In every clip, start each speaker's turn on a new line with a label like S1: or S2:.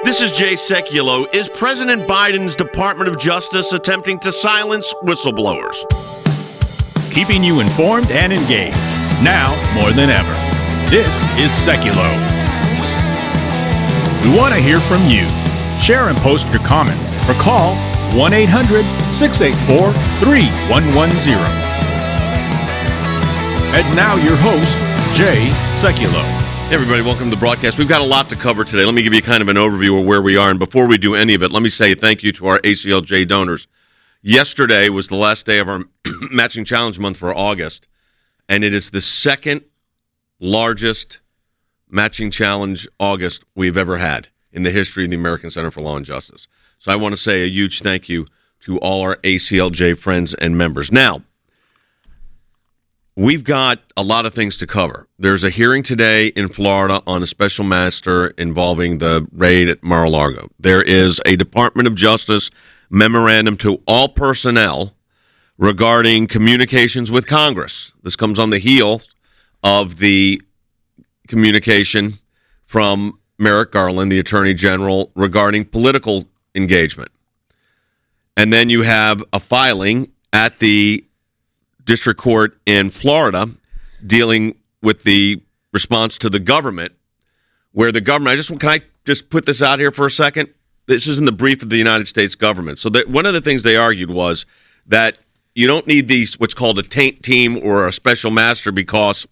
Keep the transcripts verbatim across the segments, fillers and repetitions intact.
S1: This is Jay Sekulow. Is President Biden's Department of Justice attempting to silence whistleblowers?
S2: Keeping you informed and engaged, now more than ever. This is Sekulow. We want to hear from you. Share and post your comments or call one eight hundred six eight four three one one zero. And now your host, Jay Sekulow.
S1: Hey everybody, welcome to the broadcast. We've got a lot to cover today. Let me give you kind of an overview of where we are. And before we do any of it, let me say thank you to our A C L J donors. Yesterday was the last day of our Matching Challenge month for August, and it is the second largest Matching Challenge August we've ever had in the history of the American Center for Law and Justice. So I want to say a huge thank you to all our A C L J friends and members. Now, we've got a lot of things to cover. There's a hearing today in Florida on a special master involving the raid at Mar-a-Lago. There is a Department of Justice memorandum to all personnel regarding communications with Congress. This comes on the heels of the communication from Merrick Garland, the Attorney General, regarding political engagement. And then you have a filing at the District Court in Florida dealing with the response to the government, where the government, I just can I just put this out here for a second? This is in the brief of the United States government. So that one of the things they argued was that you don't need these what's called a taint team or a special master, because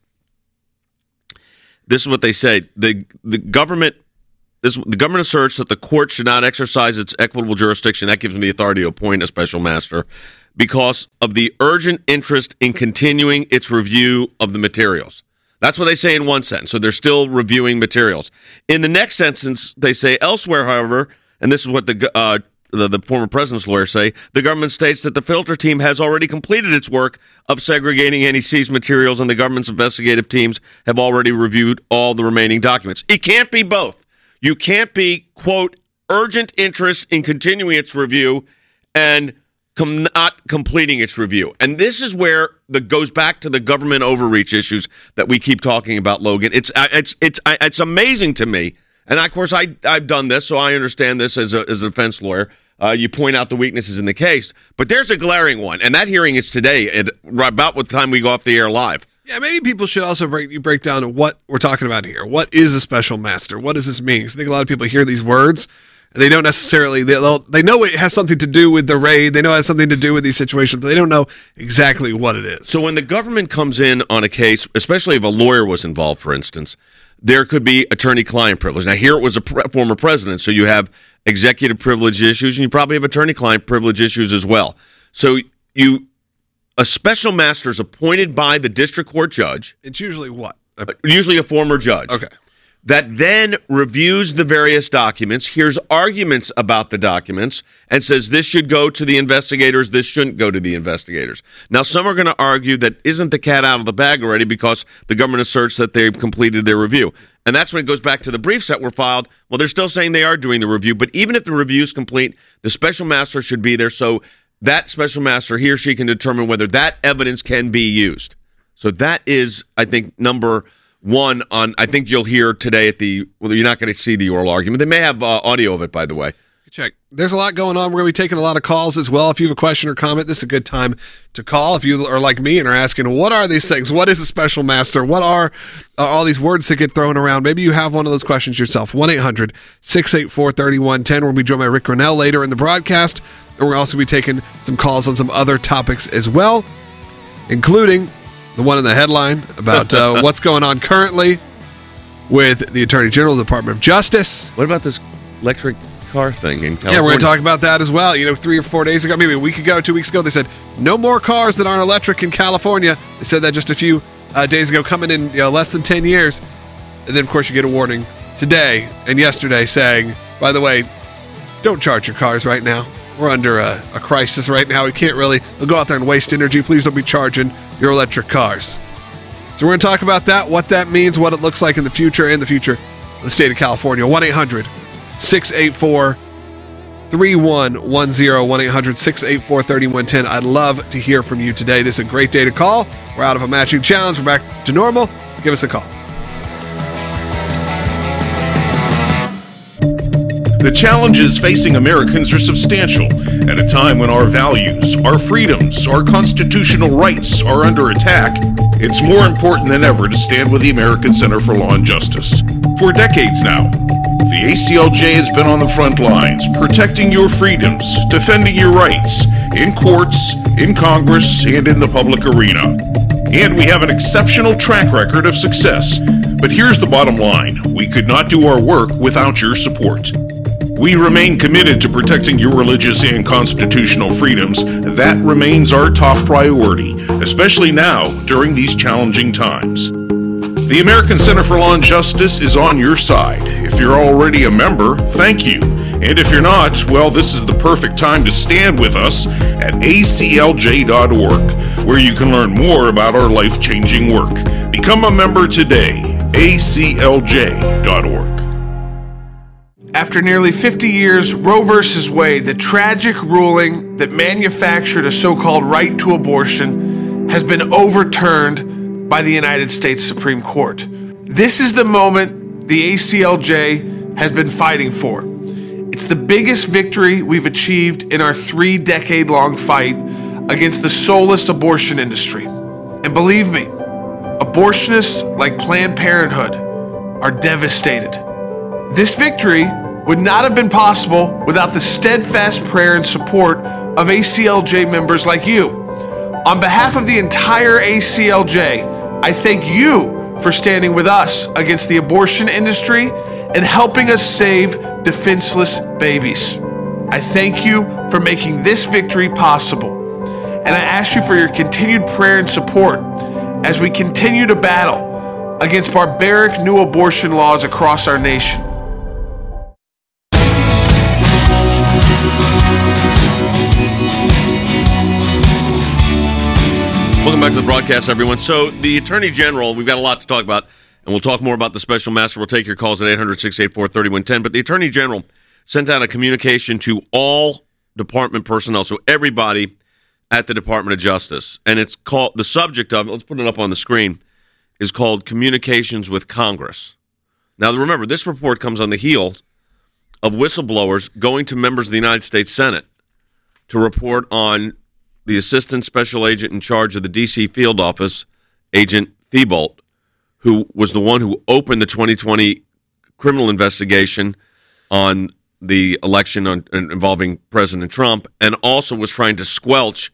S1: this is what they say. The the government this the government asserts that the court should not exercise its equitable jurisdiction. That gives them the authority to appoint a special master, because of the urgent interest in continuing its review of the materials. That's what they say in one sentence. So they're still reviewing materials. In the next sentence, they say, elsewhere, however, and this is what the, uh, the the former president's lawyers say, the government states that the filter team has already completed its work of segregating any seized materials, and the government's investigative teams have already reviewed all the remaining documents. It can't be both. You can't be, quote, urgent interest in continuing its review and Com- not completing its review. And this is where the goes back to the government overreach issues that we keep talking about, Logan. It's it's it's it's amazing to me. And of course, I I've done this, so I understand this as a as a defense lawyer. Uh, you point out the weaknesses in the case, but there's a glaring one, and that hearing is today at about what time we go off the air live.
S3: Yeah, maybe people should also break you break down what we're talking about here. What is a special master? What does this mean? 'Cause I think a lot of people hear these words. They don't necessarily, they'll, they know it has something to do with the raid. They know it has something to do with these situations, but they don't know exactly what it is.
S1: So when the government comes in on a case, especially if a lawyer was involved, for instance, there could be attorney-client privilege. Now, here it was a pre- former president, so you have executive privilege issues, and you probably have attorney-client privilege issues as well. So you, a special master is appointed by the district court judge.
S3: It's usually what?
S1: A, usually a former judge.
S3: Okay.
S1: That then reviews the various documents, hears arguments about the documents, and says this should go to the investigators, this shouldn't go to the investigators. Now, some are going to argue that isn't the cat out of the bag already because the government asserts that they've completed their review. And that's when it goes back to the briefs that were filed. Well, they're still saying they are doing the review, but even if the review is complete, the special master should be there so that special master, he or she, can determine whether that evidence can be used. So that is, I think, number one on, I think you'll hear today at the, well, you're not going to see the oral argument. They may have uh, audio of it, by the way.
S3: Check. There's a lot going on. We're going to be taking a lot of calls as well. If you have a question or comment, this is a good time to call. If you are like me and are asking, what are these things? What is a special master? What are uh, all these words that get thrown around? Maybe you have one of those questions yourself. one eight hundred six eight four three one one zero. We'll be joined by Rick Grinnell later in the broadcast. And we'll also be taking some calls on some other topics as well, including the one in the headline about uh, what's going on currently with the Attorney General of the Department of Justice.
S1: What about this electric car thing in California?
S3: Yeah, we're going to talk about that as well. You know, three or four days ago, maybe a week ago, two weeks ago, they said no more cars that aren't electric in California. They said that just a few uh, days ago, coming in you know, less than ten years. And then, of course, you get a warning today and yesterday saying, by the way, don't charge your cars right now. We're under a, a crisis right now. We can't really we'll go out there and waste energy. Please don't be charging your electric cars. So we're going to talk about that, what that means, what it looks like in the future, in the future of the state of California. one eight hundred six eight four three one one zero. one eight hundred six eight four three one one zero. I'd love to hear from you today. This is a great day to call. We're out of a matching challenge. We're back to normal. Give us a call.
S4: The challenges facing Americans are substantial at a time when our values, our freedoms, our constitutional rights are under attack. It's more important than ever to stand with the American Center for Law and Justice. For decades now, the A C L J has been on the front lines, protecting your freedoms, defending your rights, in courts, in Congress, and in the public arena. And we have an exceptional track record of success. But here's the bottom line. We could not do our work without your support. We remain committed to protecting your religious and constitutional freedoms. That remains our top priority, especially now during these challenging times. The American Center for Law and Justice is on your side. If you're already a member, thank you. And if you're not, well, this is the perfect time to stand with us at A C L J dot org, where you can learn more about our life-changing work. Become a member today, A C L J dot org.
S5: After nearly fifty years, Roe versus Wade, the tragic ruling that manufactured a so-called right to abortion, has been overturned by the United States Supreme Court. This is the moment the A C L J has been fighting for. It's the biggest victory we've achieved in our three-decade-long fight against the soulless abortion industry. And believe me, abortionists like Planned Parenthood are devastated. This victory would not have been possible without the steadfast prayer and support of A C L J members like you. On behalf of the entire A C L J, I thank you for standing with us against the abortion industry and helping us save defenseless babies. I thank you for making this victory possible, and I ask you for your continued prayer and support as we continue to battle against barbaric new abortion laws across our nation.
S1: Welcome back to the broadcast, everyone. So the Attorney General, we've got a lot to talk about, and we'll talk more about the Special Master. We'll take your calls at eight hundred, six eight four, three one one zero. But the Attorney General sent out a communication to all department personnel, so everybody at the Department of Justice. And it's called, the subject of it, let's put it up on the screen, is called Communications with Congress. Now, remember, this report comes on the heels of whistleblowers going to members of the United States Senate to report on the Assistant Special Agent in charge of the D C field office, Agent Thibault, who was the one who opened the twenty twenty criminal investigation on the election on, involving President Trump, and also was trying to squelch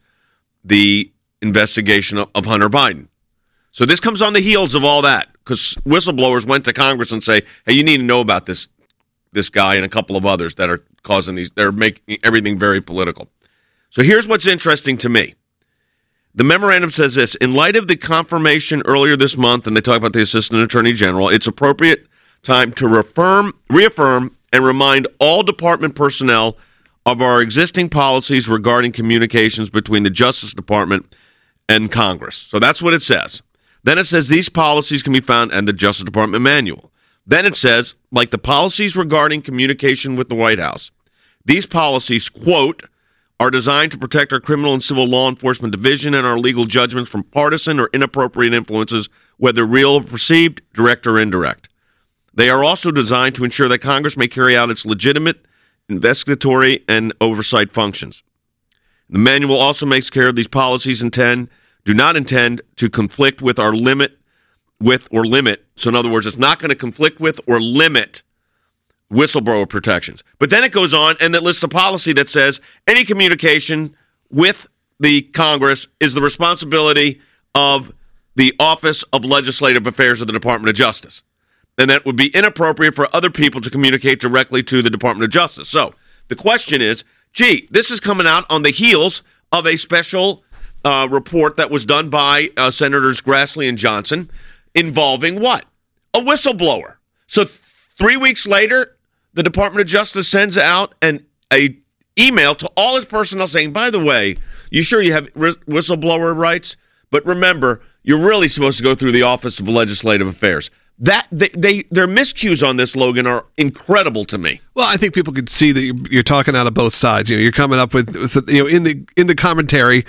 S1: the investigation of, of Hunter Biden. So this comes on the heels of all that, because whistleblowers went to Congress and say, hey, you need to know about this this guy and a couple of others that are causing these, they're making everything very political. So here's what's interesting to me. The memorandum says this: in light of the confirmation earlier this month, and they talk about the Assistant Attorney General, it's appropriate time to reaffirm, reaffirm and remind all department personnel of our existing policies regarding communications between the Justice Department and Congress. So that's what it says. Then it says these policies can be found in the Justice Department manual. Then it says, like the policies regarding communication with the White House, these policies, quote, are designed to protect our criminal and civil law enforcement division and our legal judgments from partisan or inappropriate influences, whether real or perceived, direct or indirect. They are also designed to ensure that Congress may carry out its legitimate investigatory and oversight functions. The manual also makes clear these policies intend, do not intend to conflict with our limit, with or limit. So in other words, it's not going to conflict with or limit whistleblower protections. But then it goes on and it lists a policy that says any communication with the Congress is the responsibility of the Office of Legislative Affairs of the Department of Justice. And that would be inappropriate for other people to communicate directly to the Department of Justice. So the question is, gee, this is coming out on the heels of a special uh, report that was done by uh, Senators Grassley and Johnson involving what? A whistleblower. So th- three weeks later, the Department of Justice sends out an a email to all its personnel saying, by the way, you sure you have r- whistleblower rights? But remember, you're really supposed to go through the Office of Legislative Affairs. That they, they their miscues on this, Logan, are incredible to me.
S3: Well, I think people could see that you're talking out of both sides. You know, you're coming up with, you know, in the in the commentary,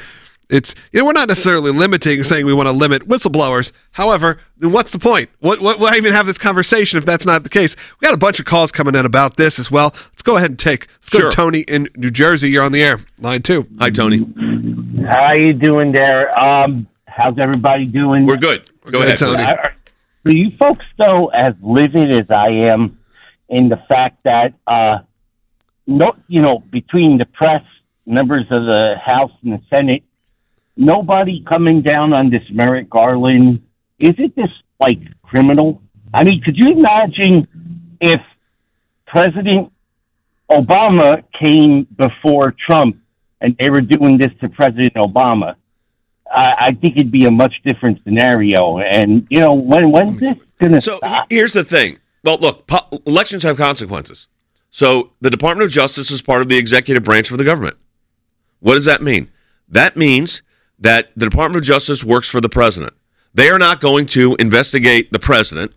S3: It's, you know, we're not necessarily limiting, saying we want to limit whistleblowers. However, then what's the point? What, what, why even have this conversation if that's not the case? We got a bunch of calls coming in about this as well. Let's go ahead and take, let's go
S1: Sure.
S3: to Tony in New Jersey. You're on the air. Line two.
S1: Hi, Tony.
S6: How you doing there? Um, how's everybody doing?
S1: We're good. Go
S3: good,
S1: ahead,
S3: Tony.
S1: please.
S6: Are, are you folks, though, as livid as I am in the fact that, uh, no, you know, between the press, members of the House and the Senate, nobody coming down on this Merrick Garland? Isn't this, like, criminal? I mean, could you imagine if President Obama came before Trump and they were doing this to President Obama? I, I think it'd be a much different scenario. And, you know, when when's this going to
S1: So
S6: stop?
S1: here's the thing. Well, look, po- elections have consequences. So the Department of Justice is part of the executive branch of the government. What does that mean? That means that the Department of Justice works for the president. They are not going to investigate the president,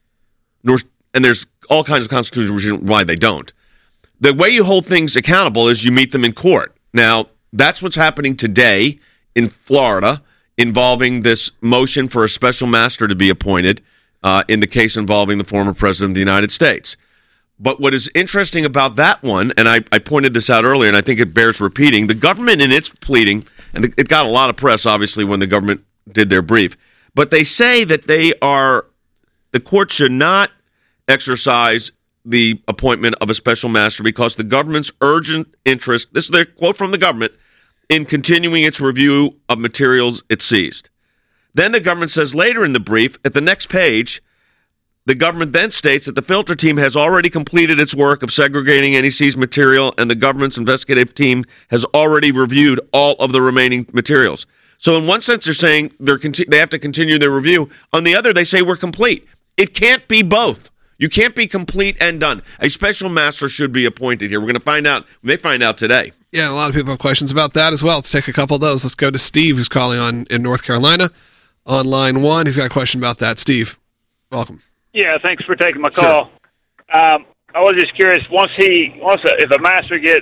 S1: nor, and there's all kinds of constitutional reasons why they don't. The way you hold things accountable is you meet them in court. Now, that's what's happening today in Florida involving this motion for a special master to be appointed uh, in the case involving the former president of the United States. But what is interesting about that one, and I, I pointed this out earlier, and I think it bears repeating, the government in its pleading, and it got a lot of press, obviously, when the government did their brief, but they say that they are, the court should not exercise the appointment of a special master because the government's urgent interest, this is their quote from the government, in continuing its review of materials it seized. Then the government says later in the brief, at the next page, the government then states that the filter team has already completed its work of segregating any seized material, and the government's investigative team has already reviewed all of the remaining materials. So in one sense, they're saying they're conti- they have to continue their review. On the other, they say we're complete. It can't be both. You can't be complete and done. A special master should be appointed here. We're going to find out. We may find out today.
S3: Yeah, a lot of people have questions about that as well. Let's take a couple of those. Let's go to Steve, who's calling on in North Carolina on line one. He's got a question about that. Steve, welcome.
S7: Yeah, thanks for taking my call. Um, I was just curious. Once he, once a, if a master gets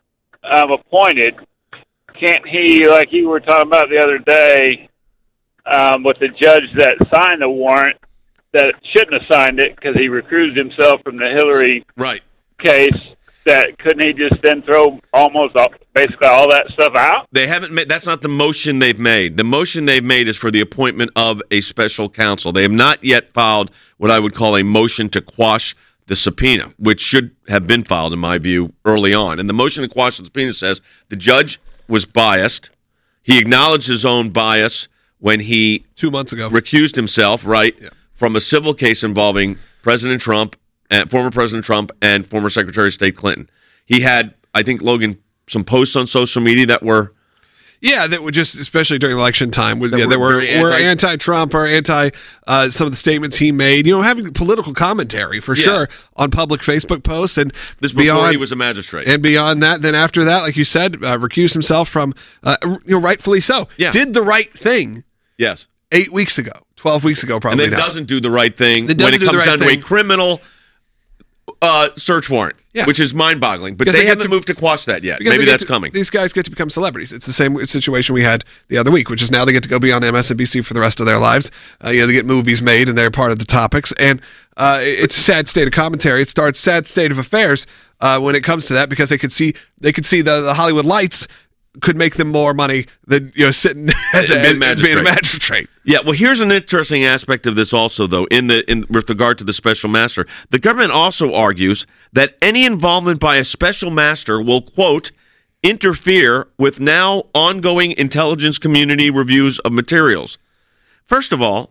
S7: um, appointed, can't he, like you were talking about the other day, um, with the judge that signed the warrant, that shouldn't have signed it because he recused himself from the Hillary
S1: Right.
S7: case? That couldn't he just then throw almost all, basically all that stuff out?
S1: They haven't made, that's not the motion they've made. The motion they've made is for the appointment of a special counsel. They have not yet filed what I would call a motion to quash the subpoena, which should have been filed, in my view, early on. And the motion to quash the subpoena says the judge was biased. He acknowledged his own bias when he
S3: Two months ago.
S1: recused himself, right,
S3: Yeah.
S1: from a civil case involving President Trump, and former President Trump and former Secretary of State Clinton. He had, I think, Logan, some posts on social media that were
S3: Yeah, that would just, especially during election time, would,
S1: That
S3: yeah,
S1: were
S3: that were,
S1: very
S3: were
S1: anti-
S3: anti-Trump or anti uh, some of the statements he made. You know, having political commentary for
S1: Yeah.
S3: sure on public Facebook posts and
S1: this before
S3: beyond.
S1: he was a magistrate.
S3: And beyond that, then after that, like you said, uh, recused himself from, uh, you know, rightfully so.
S1: Yeah.
S3: Did the right thing
S1: yes.
S3: eight weeks ago, twelve weeks ago,
S1: And
S3: probably
S1: then
S3: now.
S1: doesn't do the right thing
S3: Then
S1: when
S3: doesn't
S1: it
S3: do the
S1: comes
S3: right
S1: down to
S3: thing.
S1: a criminal uh, search warrant,
S3: Yeah.
S1: which is mind-boggling. But
S3: Because
S1: they,
S3: they get
S1: haven't
S3: to-
S1: moved to quash that yet.
S3: Because
S1: Maybe
S3: they get
S1: that's
S3: to-
S1: coming.
S3: These guys get to become celebrities. It's the same situation we had the other week, which is now they get to go be on M S N B C for the rest of their lives. Uh, you know, they get movies made and they're part of the topics. And uh, it's a sad state of commentary. It starts sad state of affairs uh, when it comes to that because they could see they could see the, the Hollywood lights could make them more money than you know sitting as a,
S1: Being
S3: as- being a
S1: magistrate.
S3: magistrate.
S1: Yeah, well, here's an interesting aspect of this also, though, in the in with regard to the special master. The government also argues that any involvement by a special master will, quote, interfere with now ongoing intelligence community reviews of materials. First of all,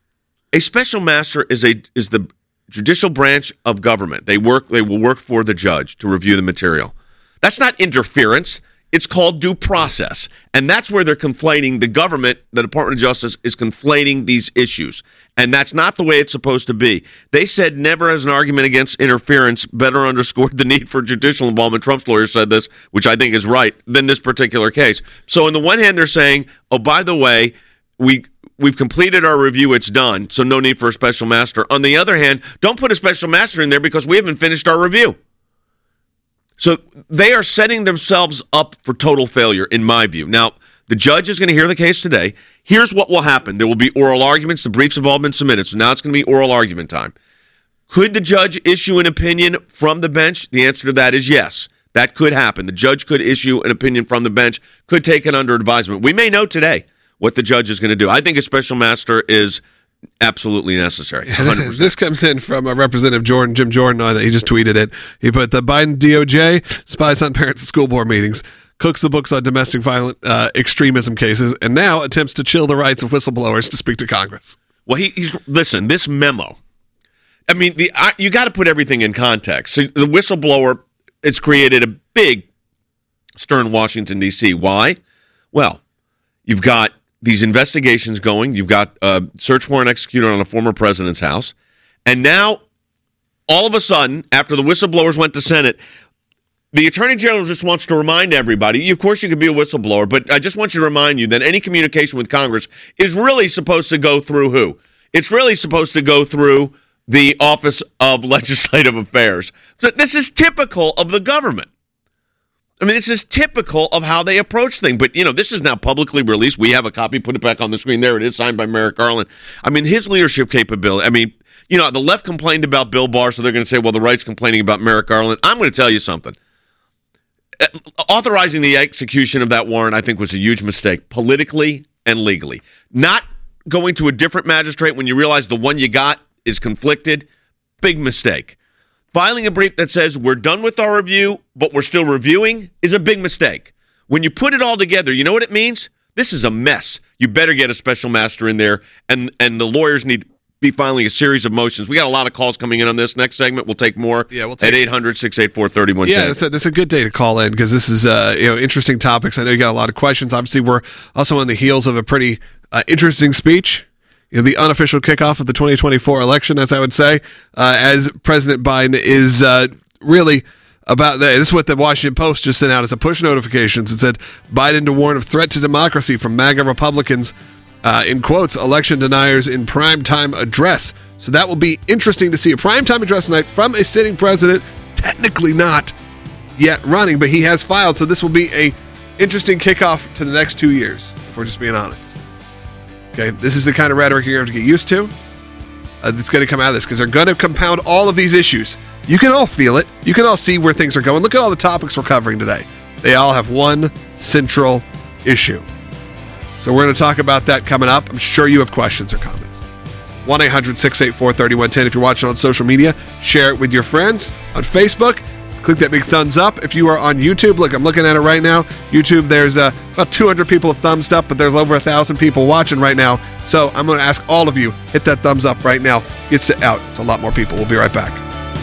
S1: a special master is a is the judicial branch of government. They work they will work for the judge to review the material. That's not interference. It's called due process. And that's where they're conflating the government, the Department of Justice is conflating these issues. And that's not the way it's supposed to be. They said never as an argument against interference better underscored the need for judicial involvement. Trump's lawyer said this, which I think is right, than this particular case. So on the one hand, they're saying, oh, by the way, we we've completed our review, it's done, so no need for a special master. On the other hand, don't put a special master in there because we haven't finished our review. So they are setting themselves up for total failure, in my view. Now, The judge is going to hear the case today. Here's what will happen. There will be oral arguments. The briefs have all been submitted, so now it's going to be oral argument time. Could the judge issue an opinion from the bench? The answer to that is yes. That could happen. The judge could issue an opinion from the bench, could take it under advisement. We may know today what the judge is going to do. I think a special master is absolutely necessary. one hundred percent.
S3: This comes in from uh, Representative Jordan, Jim Jordan. On, he just tweeted it. He put, the Biden D O J spies on parents at school board meetings, cooks the books on domestic violent uh, extremism cases, and now attempts to chill the rights of whistleblowers to speak to Congress.
S1: Well, he, he's listen, this memo, I mean, the I, you got to put everything in context. So the whistleblower, it's created a big stir in Washington, D C. Why? Well, you've got these investigations going. You've got a search warrant executed on a former president's house. And now, all of a sudden, after the whistleblowers went to Senate, the Attorney General just wants to remind everybody, of course you could be a whistleblower, but I just want you to remind you that any communication with Congress is really supposed to go through who? It's really supposed to go through the Office of Legislative Affairs. So this is typical of the government. I mean, this is typical of how they approach things. But, you know, this is now publicly released. We have a copy. Put it back on the screen. There it is, signed by Merrick Garland. I mean, his leadership capability. I mean, you know, the left complained about Bill Barr, so they're going to say, well, the right's complaining about Merrick Garland. I'm going to tell you something. Authorizing the execution of that warrant, I think, was a huge mistake, politically and legally. Not going to a different magistrate when you realize the one you got is conflicted, big mistake. Filing a brief that says we're done with our review, but we're still reviewing is a big mistake. When you put it all together, you know what it means? This is a mess. You better get a special master in there, and, and the lawyers need to be filing a series of motions. We got a lot of calls coming in on this. Next segment, we'll take more
S3: yeah, we'll take
S1: at eight hundred, six eight four, three one one zero.
S3: Yeah, that's a, that's a good day to call in because this is uh, you know interesting topics. I know you got a lot of questions. Obviously, we're also on the heels of a pretty uh, interesting speech. You know, the unofficial kickoff of the twenty twenty-four election, as I would say, uh, as President Biden is uh, really about that. This is what the Washington Post just sent out as a push notifications. It said, Biden to warn of threat to democracy from MAGA Republicans, uh, in quotes, election deniers in primetime address. So that will be interesting to see. A primetime address tonight from a sitting president, technically not yet running, but he has filed. So this will be a interesting kickoff to the next two years, if we're just being honest. Okay, this is the kind of rhetoric you're going to have to get used to. Uh, that's going to come out of this because they're going to compound all of these issues. You can all feel it. You can all see where things are going. Look at all the topics we're covering today. They all have one central issue. So we're going to talk about that coming up. I'm sure you have questions or comments. one eight hundred, six eight four, three one one zero. If you're watching on social media, share it with your friends. On Facebook, click that big thumbs up. If you are on YouTube, look, I'm looking at it right now. YouTube, there's uh, about two hundred people have thumbs up, but there's over one thousand people watching right now. So I'm going to ask all of you, hit that thumbs up right now. Gets it out to a lot more people. We'll be right back.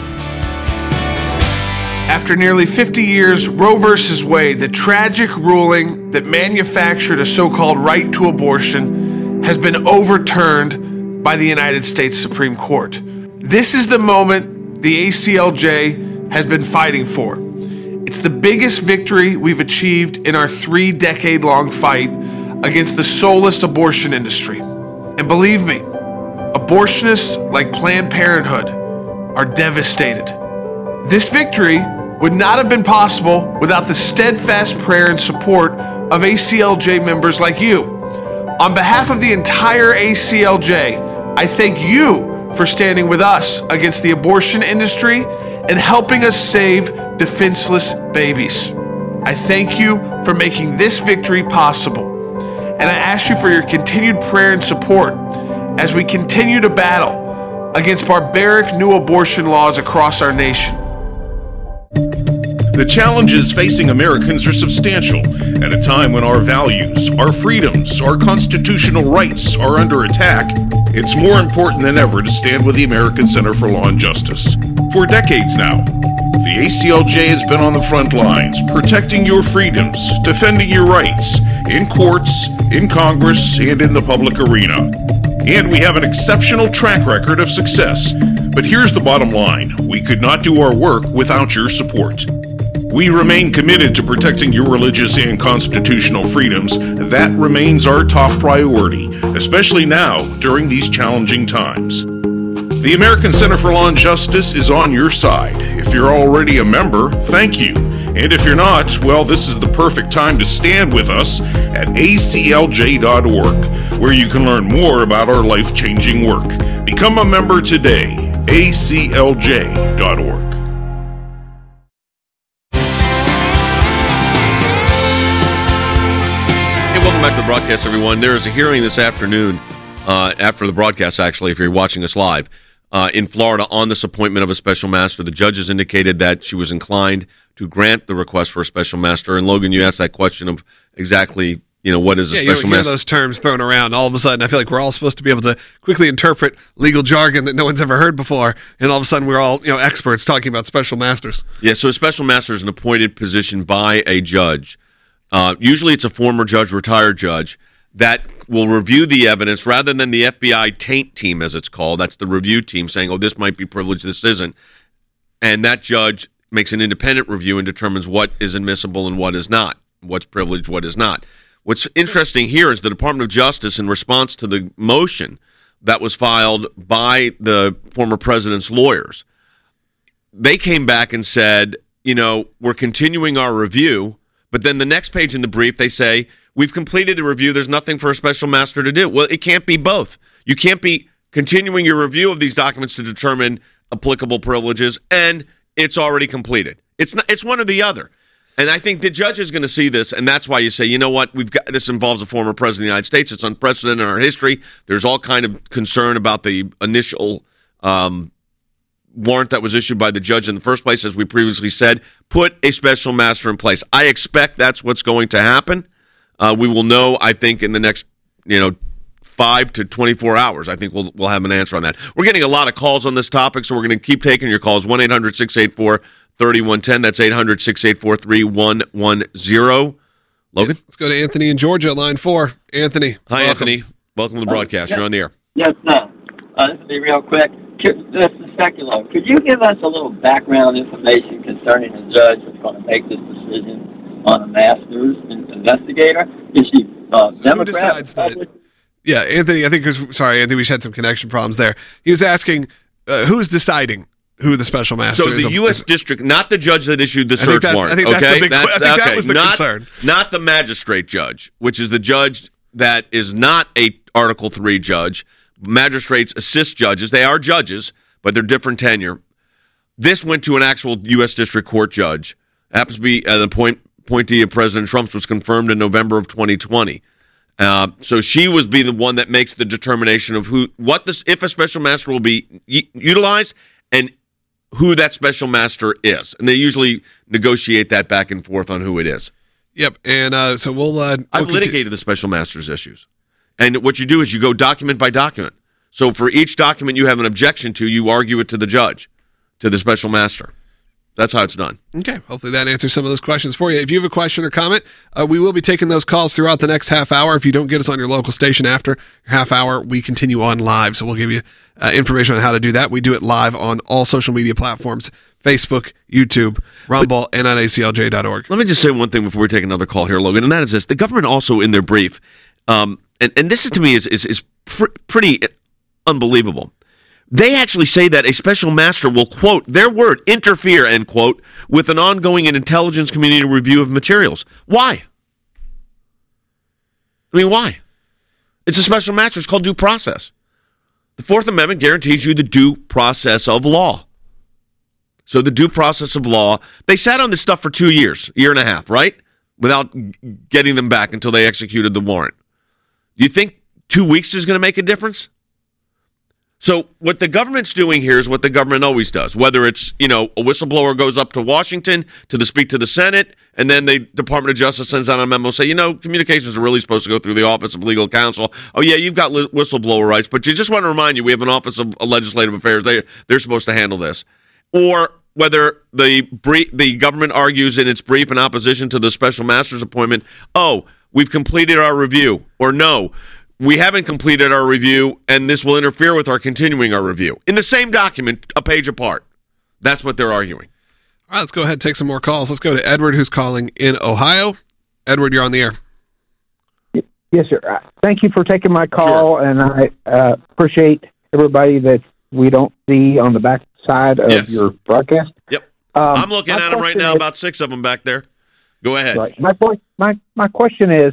S5: After nearly fifty years, Roe versus Wade, the tragic ruling that manufactured a so-called right to abortion, has been overturned by the United States Supreme Court. This is the moment the A C L J has been fighting for. It's the biggest victory we've achieved in our three-decade-long fight against the soulless abortion industry. And believe me, abortionists like Planned Parenthood are devastated. This victory would not have been possible without the steadfast prayer and support of A C L J members like you. On behalf of the entire A C L J, I thank you for standing with us against the abortion industry and helping us save defenseless babies. I thank you for making this victory possible. And I ask you for your continued prayer and support as we continue to battle against barbaric new abortion laws across our nation.
S4: The challenges facing Americans are substantial at a time when our values, our freedoms, our constitutional rights are under attack. It's more important than ever to stand with the American Center for Law and Justice. For decades now, the A C L J has been on the front lines, protecting your freedoms, defending your rights, in courts, in Congress, and in the public arena. And we have an exceptional track record of success. But here's the bottom line. We could not do our work without your support. We remain committed to protecting your religious and constitutional freedoms. That remains our top priority, especially now during these challenging times. The American Center for Law and Justice is on your side. If you're already a member, thank you. And if you're not, well, this is the perfect time to stand with us at A C L J dot org, where you can learn more about our life-changing work. Become a member today, A C L J dot org.
S1: Welcome back to the broadcast, everyone. There is a hearing this afternoon, uh, after the broadcast, actually, if you're watching us live, uh, in Florida on this appointment of a special master. The judges indicated that she was inclined to grant the request for a special master. And, Logan, you asked that question of exactly, you know, what is a
S3: yeah,
S1: special
S3: you hear
S1: master?
S3: Those terms thrown around. All of a sudden, I feel like we're all supposed to be able to quickly interpret legal jargon that no one's ever heard before. And all of a sudden, we're all, you know, experts talking about special masters.
S1: Yeah, so a special master is an appointed position by a judge. Uh, usually it's a former judge, retired judge, that will review the evidence rather than the F B I taint team, as it's called. That's the review team saying, oh, this might be privileged, this isn't. And that judge makes an independent review and determines what is admissible and what is not, what's privileged, what is not. What's interesting here is the Department of Justice, in response to the motion that was filed by the former president's lawyers, they came back and said, you know, we're continuing our review. But then the next page in the brief, they say, we've completed the review. There's nothing for a special master to do. Well, it can't be both. You can't be continuing your review of these documents to determine applicable privileges, and it's already completed. It's not. It's one or the other. And I think the judge is going to see this, and that's why you say, you know what, we've got this involves a former president of the United States. It's unprecedented in our history. There's all kind of concern about the initial um warrant that was issued by the judge in the first place, as we previously said. Put a special master in place. I expect that's what's going to happen. Uh, we will know, I think, in the next, you know, five to twenty-four hours. I think we'll we'll have an answer on that. We're getting a lot of calls on this topic, so we're going to keep taking your calls. one eight hundred six eight four three one one zero. That's eight hundred six eight four three one one zero. Logan?
S3: Let's go to Anthony in Georgia, line four. Anthony.
S1: Hi,
S3: welcome.
S1: Anthony. Welcome to the broadcast. You're on the air.
S8: Yes, sir. Uh, this will be real quick. This is Secular. Could you give us a little background information concerning the judge that's going to make this decision on a master's investigator? Is she uh,
S3: So
S8: Democrat?
S3: who decides that?
S8: Republican?
S3: Yeah, Anthony, I think, cause, sorry, Anthony, we just had some connection problems there. He was asking uh, who's deciding who the special master
S1: So
S3: is.
S1: the U S
S3: Is-
S1: district, not the judge that issued the
S3: I think
S1: search
S3: that's- I
S1: warrant.
S3: think that's
S1: okay,
S3: the big- I think that
S1: okay.
S3: was the
S1: not,
S3: concern.
S1: Not the magistrate judge, which is the judge that is not a Article Three judge. Magistrates assist judges; they are judges, but they're different tenure. This went to an actual U S District Court judge. Happens to be an appoint, appointee of President Trump's, was confirmed in November of twenty twenty. Uh, so she would be the one that makes the determination of who, what this, if a special master will be u- utilized, and who that special master is. And they usually negotiate that back and forth on who it is.
S3: Yep, and uh, so we'll. Uh,
S1: I've
S3: we'll
S1: litigated the special master's issues. And what you do is you go document by document. So for each document you have an objection to, you argue it to the judge, to the special master. That's how it's done.
S3: Okay, hopefully that answers some of those questions for you. If you have a question or comment, uh, we will be taking those calls throughout the next half hour. If you don't get us on your local station after half hour, we continue on live. So we'll give you uh, information on how to do that. We do it live on all social media platforms, Facebook, YouTube, Rumble, and on A C L J dot org.
S1: Let me just say one thing before we take another call here, Logan, and that is this. The government also, in their brief, um, and, and this is, to me is, is, is pr- pretty unbelievable. They actually say that a special master will, quote, their word, interfere, end quote, with an ongoing and intelligence community review of materials. Why? I mean, why? It's a special master. It's called due process. The Fourth Amendment guarantees you the due process of law. So the due process of law, they sat on this stuff for two years, year and a half, right? Without getting them back until they executed the warrant. Do you think two weeks is going to make a difference? So what the government's doing here is what the government always does, whether it's, you know, a whistleblower goes up to Washington to the, speak to the Senate, and then the Department of Justice sends out a memo, say, you know, communications are really supposed to go through the Office of Legal Counsel. Oh, yeah, you've got li- whistleblower rights, but you just want to remind you, we have an Office of Legislative Affairs. They, they're supposed to handle this. Or whether the brief, the government argues in its brief in opposition to the special master's appointment, oh, we've completed our review, or no, we haven't completed our review, and this will interfere with our continuing our review. In the same document, a page apart. That's what they're arguing.
S3: All right, let's go ahead and take some more calls. Let's go to Edward, who's calling in Ohio. Edward, you're on the air.
S9: Yes, sir. Uh, Thank you for taking my call,
S1: Sure.
S9: and I uh, appreciate everybody that we don't see on the back side of
S1: Yes.
S9: your broadcast.
S1: Yep.
S9: Um,
S1: I'm looking
S9: my
S1: at them right
S9: question
S1: now,
S9: is-
S1: about six of them back there. Go ahead.
S9: Right. My, que- my, my question is,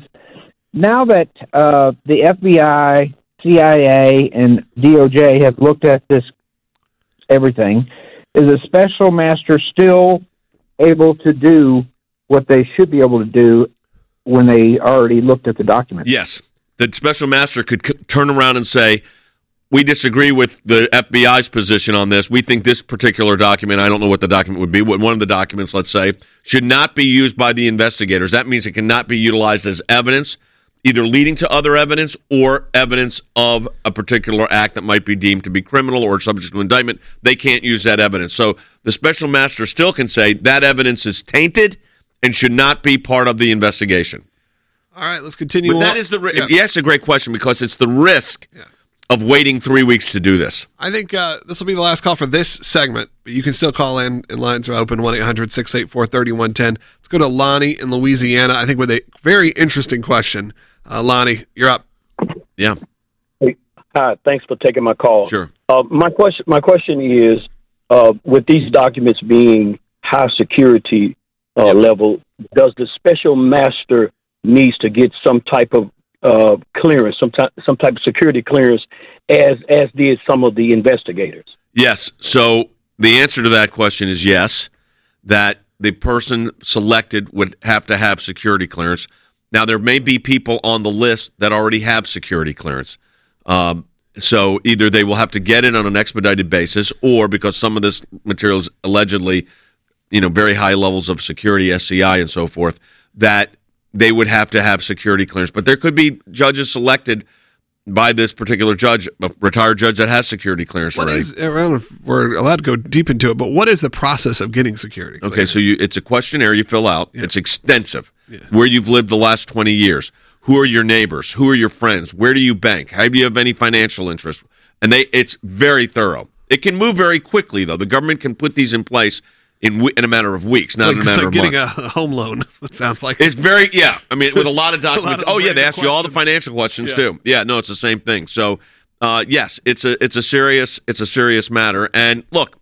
S9: now that uh, the F B I, C I A, and D O J have looked at this everything, is a special master still able to do what they should be able to do when they already looked at the document?
S1: Yes. The special master could c- turn around and say, we disagree with the F B I's position on this. We think this particular document, I don't know what the document would be, but one of the documents, let's say, should not be used by the investigators. That means it cannot be utilized as evidence, either leading to other evidence or evidence of a particular act that might be deemed to be criminal or subject to indictment. They can't use that evidence. So the special master still can say that evidence is tainted and should not be part of the investigation.
S3: All right, let's continue.
S1: But
S3: on.
S1: that is the ri-
S3: Yeah.
S1: yes, a great question, because it's the risk
S3: Yeah.
S1: of waiting three weeks to do this.
S3: I think uh, this will be the last call for this segment, but you can still call in, and lines are open, one eight hundred six eight four three one one zero. Let's go to Lonnie in Louisiana, I think with a very interesting question. Uh, Lonnie, you're up.
S1: Yeah.
S10: Hey, hi, thanks for taking my call.
S1: Sure.
S10: Uh, my question, my question is, uh, with these documents being high security uh,
S1: Yep.
S10: level, does the special master needs to get some type of uh, clearance, some type, some type of security clearance, as as did some of the investigators?
S1: Yes. So the answer to that question is yes, that the person selected would have to have security clearance. Now, there may be people on the list that already have security clearance. Um, so either they will have to get it on an expedited basis, or because some of this material is allegedly, you know, very high levels of security, S C I and so forth, that they would have to have security clearance. But there could be judges selected by this particular judge, a retired judge that has security clearance
S3: What
S1: already.
S3: is, I don't know if we're allowed to go deep into it, but what is the process of getting security clearance?
S1: Okay, so you, it's a questionnaire you fill out.
S3: Yeah.
S1: It's extensive.
S3: Yeah.
S1: Where you've lived the last twenty years. Who are your neighbors? Who are your friends? Where do you bank? How do you have any financial interest? And they, it's very thorough. It can move very quickly, though. The government can put these in place in w- in a matter of weeks, not
S3: like,
S1: in a matter
S3: so
S1: of
S3: getting
S1: months.
S3: a home loan, it sounds like.
S1: It's very, yeah. I mean, with a lot of documents.
S3: of
S1: oh, yeah, they
S3: random
S1: ask you all the
S3: questions.
S1: financial questions
S3: Yeah.
S1: too. Yeah, no, it's the same thing. So, uh, yes, it's a it's a serious it's a serious matter. And look,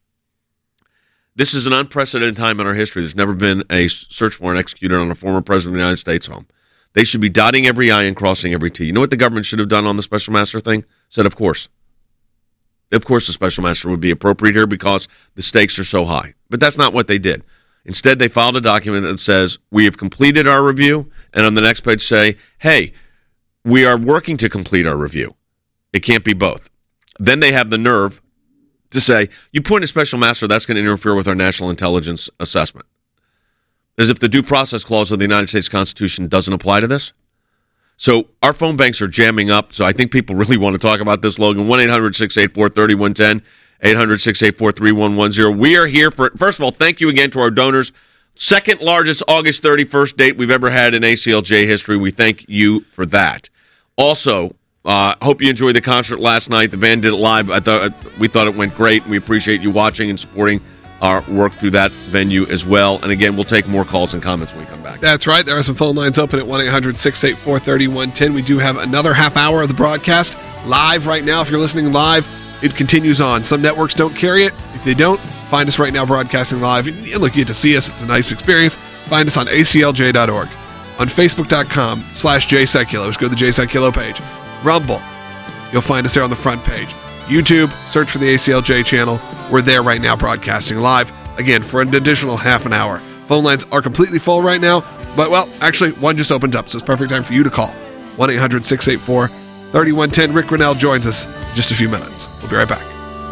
S1: this is an unprecedented time in our history. There's never been a search warrant executed on a former president of the United States home. They should be dotting every I and crossing every T. You know what the government should have done on the special master thing? Said, of course. Of course the special master would be appropriate here because the stakes are so high. But that's not what they did. Instead, they filed a document that says, we have completed our review, and on the next page say, hey, we are working to complete our review. It can't be both. Then they have the nerve to say, you point a special master, that's going to interfere with our national intelligence assessment. As if the due process clause of the United States Constitution doesn't apply to this. So our phone banks are jamming up, so I think people really want to talk about this, Logan. one eight hundred six eight four three one one zero, eight hundred six eight four three one one zero. We are here for, first of all, thank you again to our donors. Second largest August thirty-first date we've ever had in A C L J history. We thank you for that. Also, I uh, hope you enjoyed the concert last night. The band did it live. I thought we thought it went great. We appreciate you watching and supporting our work through that venue as well. And again, we'll take more calls and comments when we come back.
S3: That's right. There are some phone lines open at one eight hundred six eight four three one one zero. We do have another half hour of the broadcast live right now. If you're listening live, it continues on. Some networks don't carry it. If they don't, find us right now broadcasting live. And look, you get to see us. It's a nice experience. Find us on A C L J dot org, on Facebook.com slash JSeculo. Just go to the JSeculo page. Rumble, you'll find us there on the front page. YouTube, search for the A C L J channel. We're there right now broadcasting live, again, for an additional half an hour. Phone lines are completely full right now, but, well, actually, one just opened up, so it's perfect time for you to call. one eight hundred six eight four three one one zero. Rick Grinnell joins us in just a few minutes. We'll be right back.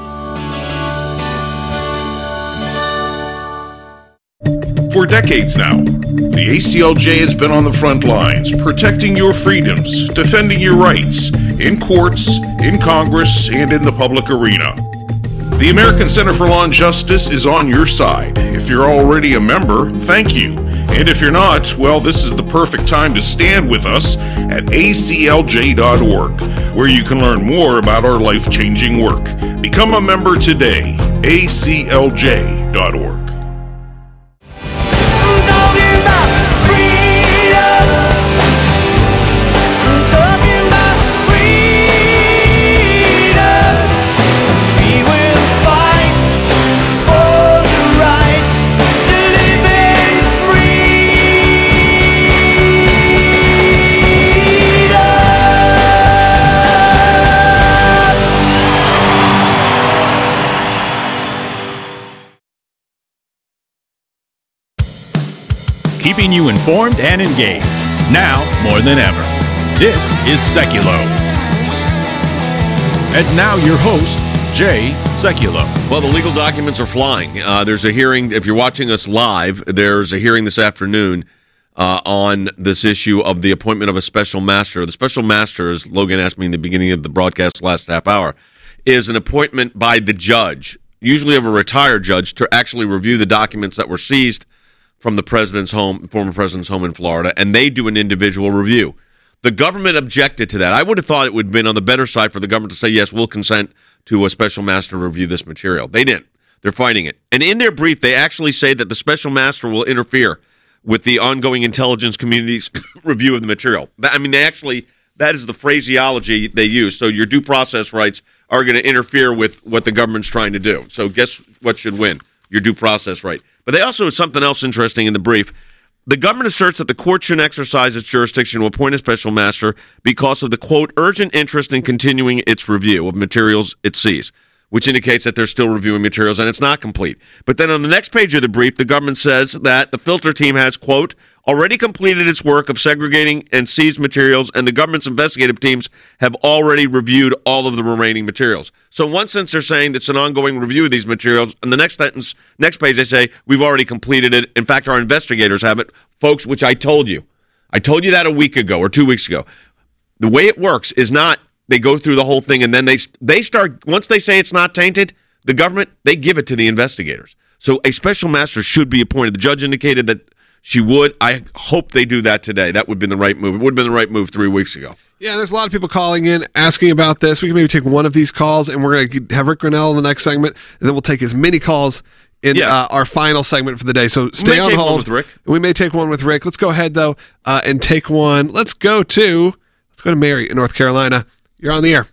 S4: For decades now, the A C L J has been on the front lines, protecting your freedoms, defending your rights, in courts, in Congress, and in the public arena. The American Center for Law and Justice is on your side. If you're already a member, thank you. And if you're not, well, this is the perfect time to stand with us at A C L J dot org, where you can learn more about our life-changing work. Become a member today, A C L J dot org.
S11: We will fight for the right
S2: keeping you informed and engaged. Now more than ever. This is Seculo. And now your host, Jay Sekulow.
S1: Well, the legal documents are flying. Uh, there's a hearing. If you're watching us live, there's a hearing this afternoon uh, on this issue of the appointment of a special master. The special master, as Logan asked me in the beginning of the broadcast last half hour, is an appointment by the judge, usually of a retired judge, to actually review the documents that were seized from the president's home, former president's home in Florida, and they do an individual review. The government objected to that. I would have thought it would have been on the better side for the government to say, yes, we'll consent to a special master review this material. They didn't. They're fighting it. And in their brief, they actually say that the special master will interfere with the ongoing intelligence community's review of the material. I mean, they actually, that is the phraseology they use. So your due process rights are going to interfere with what the government's trying to do. So guess what should win? Your due process right. But they also have something else interesting in the brief. The government asserts that the court should exercise its jurisdiction to appoint a special master because of the, quote, urgent interest in continuing its review of materials it sees, which indicates that they're still reviewing materials and it's not complete. But then on the next page of the brief, the government says that the filter team has, quote, already completed its work of segregating and seized materials, and the government's investigative teams have already reviewed all of the remaining materials. So in one sense, they're saying it's an ongoing review of these materials, and the next sentence, next page, they say, we've already completed it. In fact, our investigators have it. Folks, which I told you. I told you that a week ago or two weeks ago. The way it works is not they go through the whole thing, and then they they start, once they say it's not tainted, the government, they give it to the investigators. So a special master should be appointed. The judge indicated that she would. I hope they do that today. That would have been the right move. It would have been the right move three weeks ago.
S3: Yeah, there's a lot of people calling in, asking about this. We can maybe take one of these calls, and we're going to have Rick Grinnell in the next segment, and then we'll take as many calls in yeah. uh, our final segment for the day. So stay on hold.
S1: With Rick.
S3: We may take one with Rick. Let's go ahead, though, uh, and take one. Let's go to, let's go to Mary in North Carolina. You're on the air.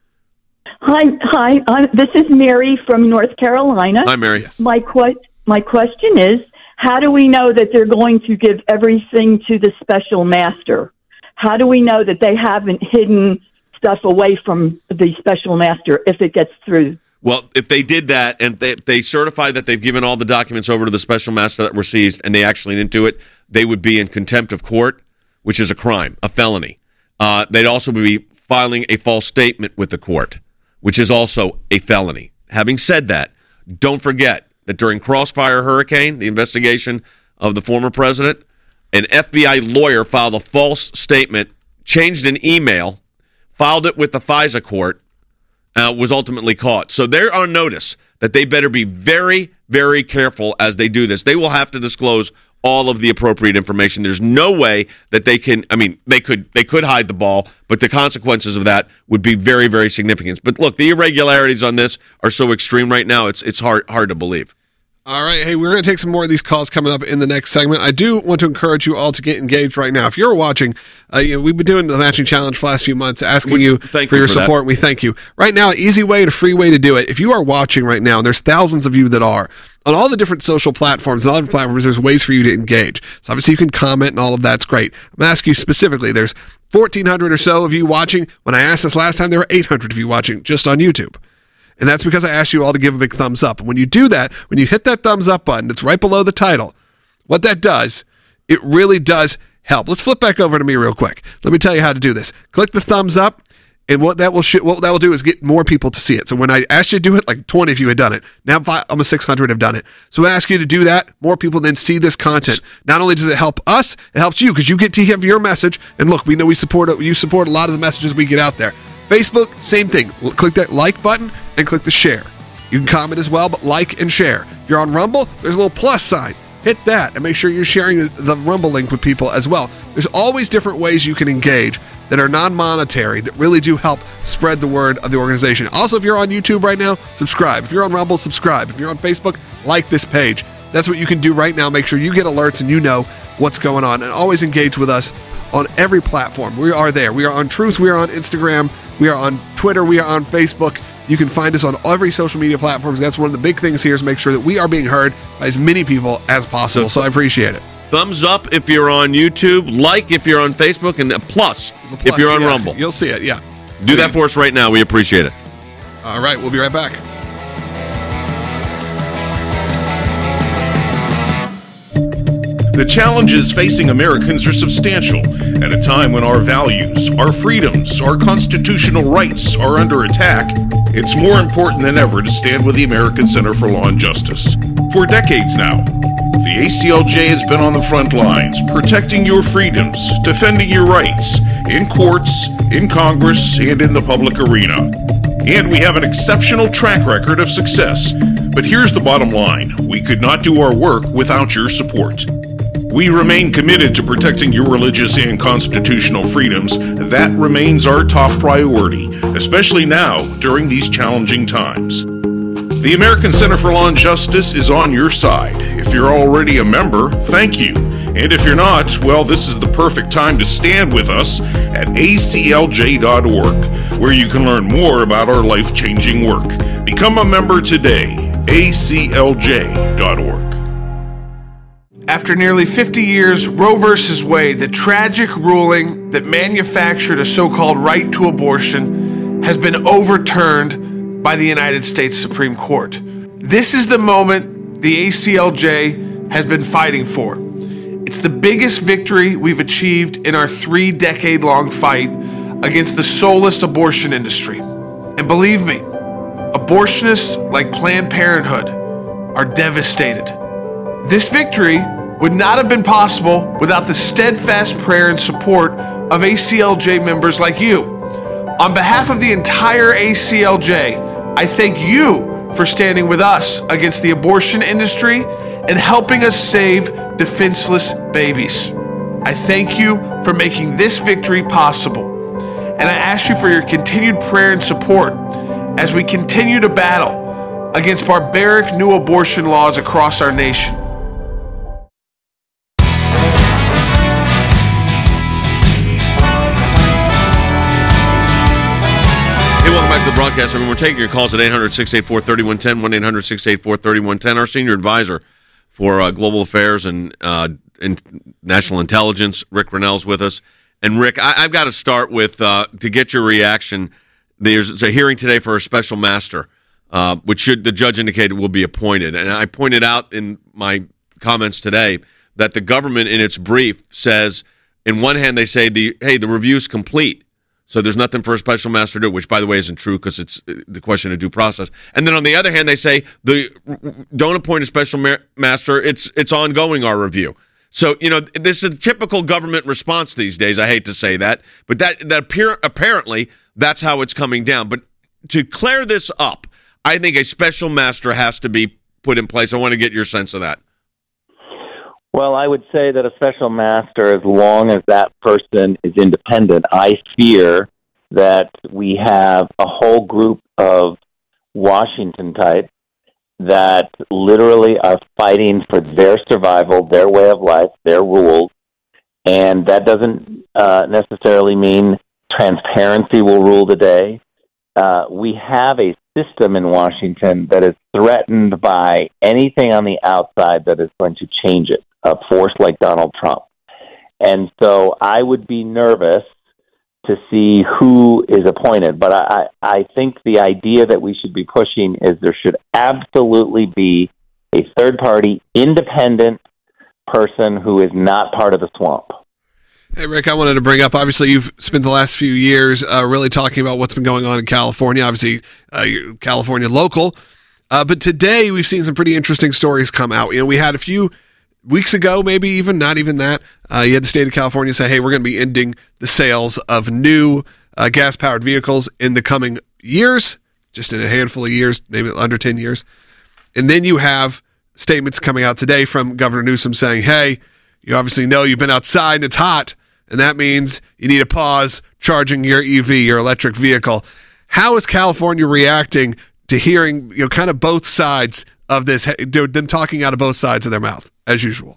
S11: Hi, hi. I'm, this is Mary from North Carolina.
S1: Hi, Mary. Yes.
S11: My, que- my question is, how do we know that they're going to give everything to the special master? How do we know that they haven't hidden stuff away from the special master if it gets through?
S1: Well, if they did that and they, they certify that they've given all the documents over to the special master that were seized and they actually didn't do it, they would be in contempt of court, which is a crime, a felony. Uh, they'd also be filing a false statement with the court, which is also a felony. Having said that, don't forget that during Crossfire Hurricane, the investigation of the former president, an F B I lawyer filed a false statement, changed an email, filed it with the FISA court, uh, was ultimately caught. So they're on notice that they better be very, very careful as they do this. They will have to disclose all of the appropriate information. There's no way that they can, I mean, they could they could hide the ball, but the consequences of that would be very, very significant. But look, the irregularities on this are so extreme right now, it's it's hard hard to believe.
S3: All right. Hey, we're going to take some more of these calls coming up in the next segment. I do want to encourage you all to get engaged right now. If you're watching, uh, you know, we've been doing the matching challenge for the last few months, asking Which, you for you your for support, and we thank you. Right now, easy way and a free way to do it. If you are watching right now, and there's thousands of you that are, on all the different social platforms and all the different platforms, there's ways for you to engage. So obviously you can comment and all of that's great. I'm going to ask you specifically, there's fourteen hundred or so of you watching. When I asked this last time, there were eight hundred of you watching just on YouTube. And that's because I asked you all to give a big thumbs up. And when you do that, when you hit that thumbs up button, it's right below the title. What that does, it really does help. Let's flip back over to me real quick. Let me tell you how to do this. Click the thumbs up, and what that will sh- what that will do is get more people to see it. So when I asked you to do it, like twenty of you had done it. Now almost six hundred have done it. So I ask you to do that. More people then see this content. Not only does it help us, it helps you because you get to have your message. And look, we know we support it. You support a lot of the messages we get out there. Facebook, same thing. Click that like button and click the share. You can comment as well, but like and share. If you're on Rumble, there's a little plus sign. Hit that and make sure you're sharing the Rumble link with people as well. There's always different ways you can engage that are non-monetary that really do help spread the word of the organization. Also, if you're on YouTube right now, subscribe. If you're on Rumble, subscribe. If you're on Facebook, like this page. That's what you can do right now. Make sure you get alerts and you know what's going on. And always engage with us on every platform. We are there. We are on Truth. We are on Instagram. We are on Twitter. We are on Facebook. You can find us on every social media platforms. That's one of the big things here is make sure that we are being heard by as many people as possible. So, so I appreciate it.
S1: Thumbs up if you're on YouTube, like if you're on Facebook, and a plus, a plus if you're on
S3: yeah,
S1: Rumble.
S3: You'll see it, yeah.
S1: Do so that you, for us right now. We appreciate it.
S3: All right, we'll be right back.
S4: The challenges facing Americans are substantial at a time when our values, our freedoms, our constitutional rights are under attack. It's more important than ever to stand with the American Center for Law and Justice. For decades now, the A C L J has been on the front lines, protecting your freedoms, defending your rights, in courts, in Congress, and in the public arena. And we have an exceptional track record of success. But here's the bottom line. We could not do our work without your support. We remain committed to protecting your religious and constitutional freedoms. That remains our top priority, especially now during these challenging times. The American Center for Law and Justice is on your side. If you're already a member, thank you. And if you're not, well, this is the perfect time to stand with us at A C L J dot org, where you can learn more about our life-changing work. Become a member today, A C L J dot org.
S5: After nearly fifty years, Roe versus Wade, the tragic ruling that manufactured a so-called right to abortion, has been overturned by the United States Supreme Court. This is the moment the A C L J has been fighting for. It's the biggest victory we've achieved in our three-decade-long fight against the soulless abortion industry. And believe me, abortionists like Planned Parenthood are devastated. This victory would not have been possible without the steadfast prayer and support of A C L J members like you. On behalf of the entire A C L J, I thank you for standing with us against the abortion industry and helping us save defenseless babies. I thank you for making this victory possible. And I ask you for your continued prayer and support as we continue to battle against barbaric new abortion laws across our nation.
S1: Welcome back to the broadcast. I mean, we're taking your calls at eight hundred, six eight four, three one one zero, one eight hundred, six eight four, three one one zero. Our senior advisor for uh, global affairs and, uh, and national intelligence, Rick Rennell's with us. And Rick, I, I've got to start with, uh, to get your reaction, there's a hearing today for a special master, uh, which should, the judge indicated will be appointed. And I pointed out in my comments today that the government in its brief says, in one hand they say, the hey, the review's complete. So there's nothing for a special master to do, which, by the way, isn't true because it's the question of due process. And then on the other hand, they say the don't appoint a special ma- master. It's it's ongoing, our review. So, you know, this is a typical government response these days. I hate to say that, but that that appear, apparently that's how it's coming down. But to clear this up, I think a special master has to be put in place. I want to get your sense of that.
S12: Well, I would say that a special master, as long as that person is independent, I fear that we have a whole group of Washington types that literally are fighting for their survival, their way of life, their rules, and that doesn't uh, necessarily mean transparency will rule the day. Uh, we have a system in Washington that is threatened by anything on the outside that is going to change it. A force like Donald Trump. And so I would be nervous to see who is appointed. But I, I think the idea that we should be pushing is there should absolutely be a third-party, independent person who is not part of the swamp.
S3: Hey, Rick, I wanted to bring up, obviously, you've spent the last few years uh, really talking about what's been going on in California. Obviously, uh, you're California local. Uh, but today we've seen some pretty interesting stories come out. You know, we had a few weeks ago, maybe even, not even that, uh, you had the state of California say, hey, we're going to be ending the sales of new uh, gas-powered vehicles in the coming years, just in a handful of years, maybe under ten years. And then you have statements coming out today from Governor Newsom saying, hey, you obviously know you've been outside and it's hot, and that means you need to pause charging your E V, your electric vehicle. How is California reacting to hearing, you know, kind of both sides of this, them talking out of both sides of their mouth, as usual?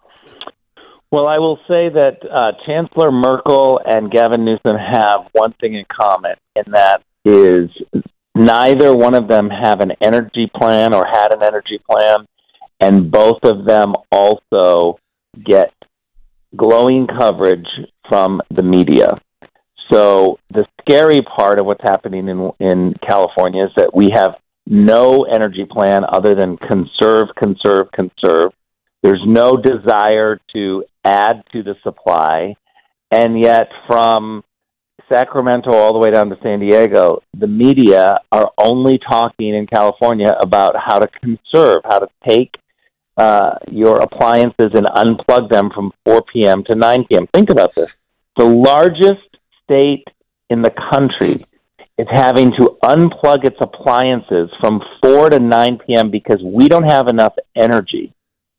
S12: Well, I will say that uh, Chancellor Merkel and Gavin Newsom have one thing in common, and that is neither one of them have an energy plan or had an energy plan, and both of them also get glowing coverage from the media. So the scary part of what's happening in in California is that we have no energy plan other than conserve, conserve, conserve. There's no desire to add to the supply. And yet from Sacramento all the way down to San Diego, the media are only talking in California about how to conserve, how to take uh, your appliances and unplug them from four p.m. to nine p.m. Think about this. The largest state in the country is having to unplug its appliances from four to nine p.m. because we don't have enough energy.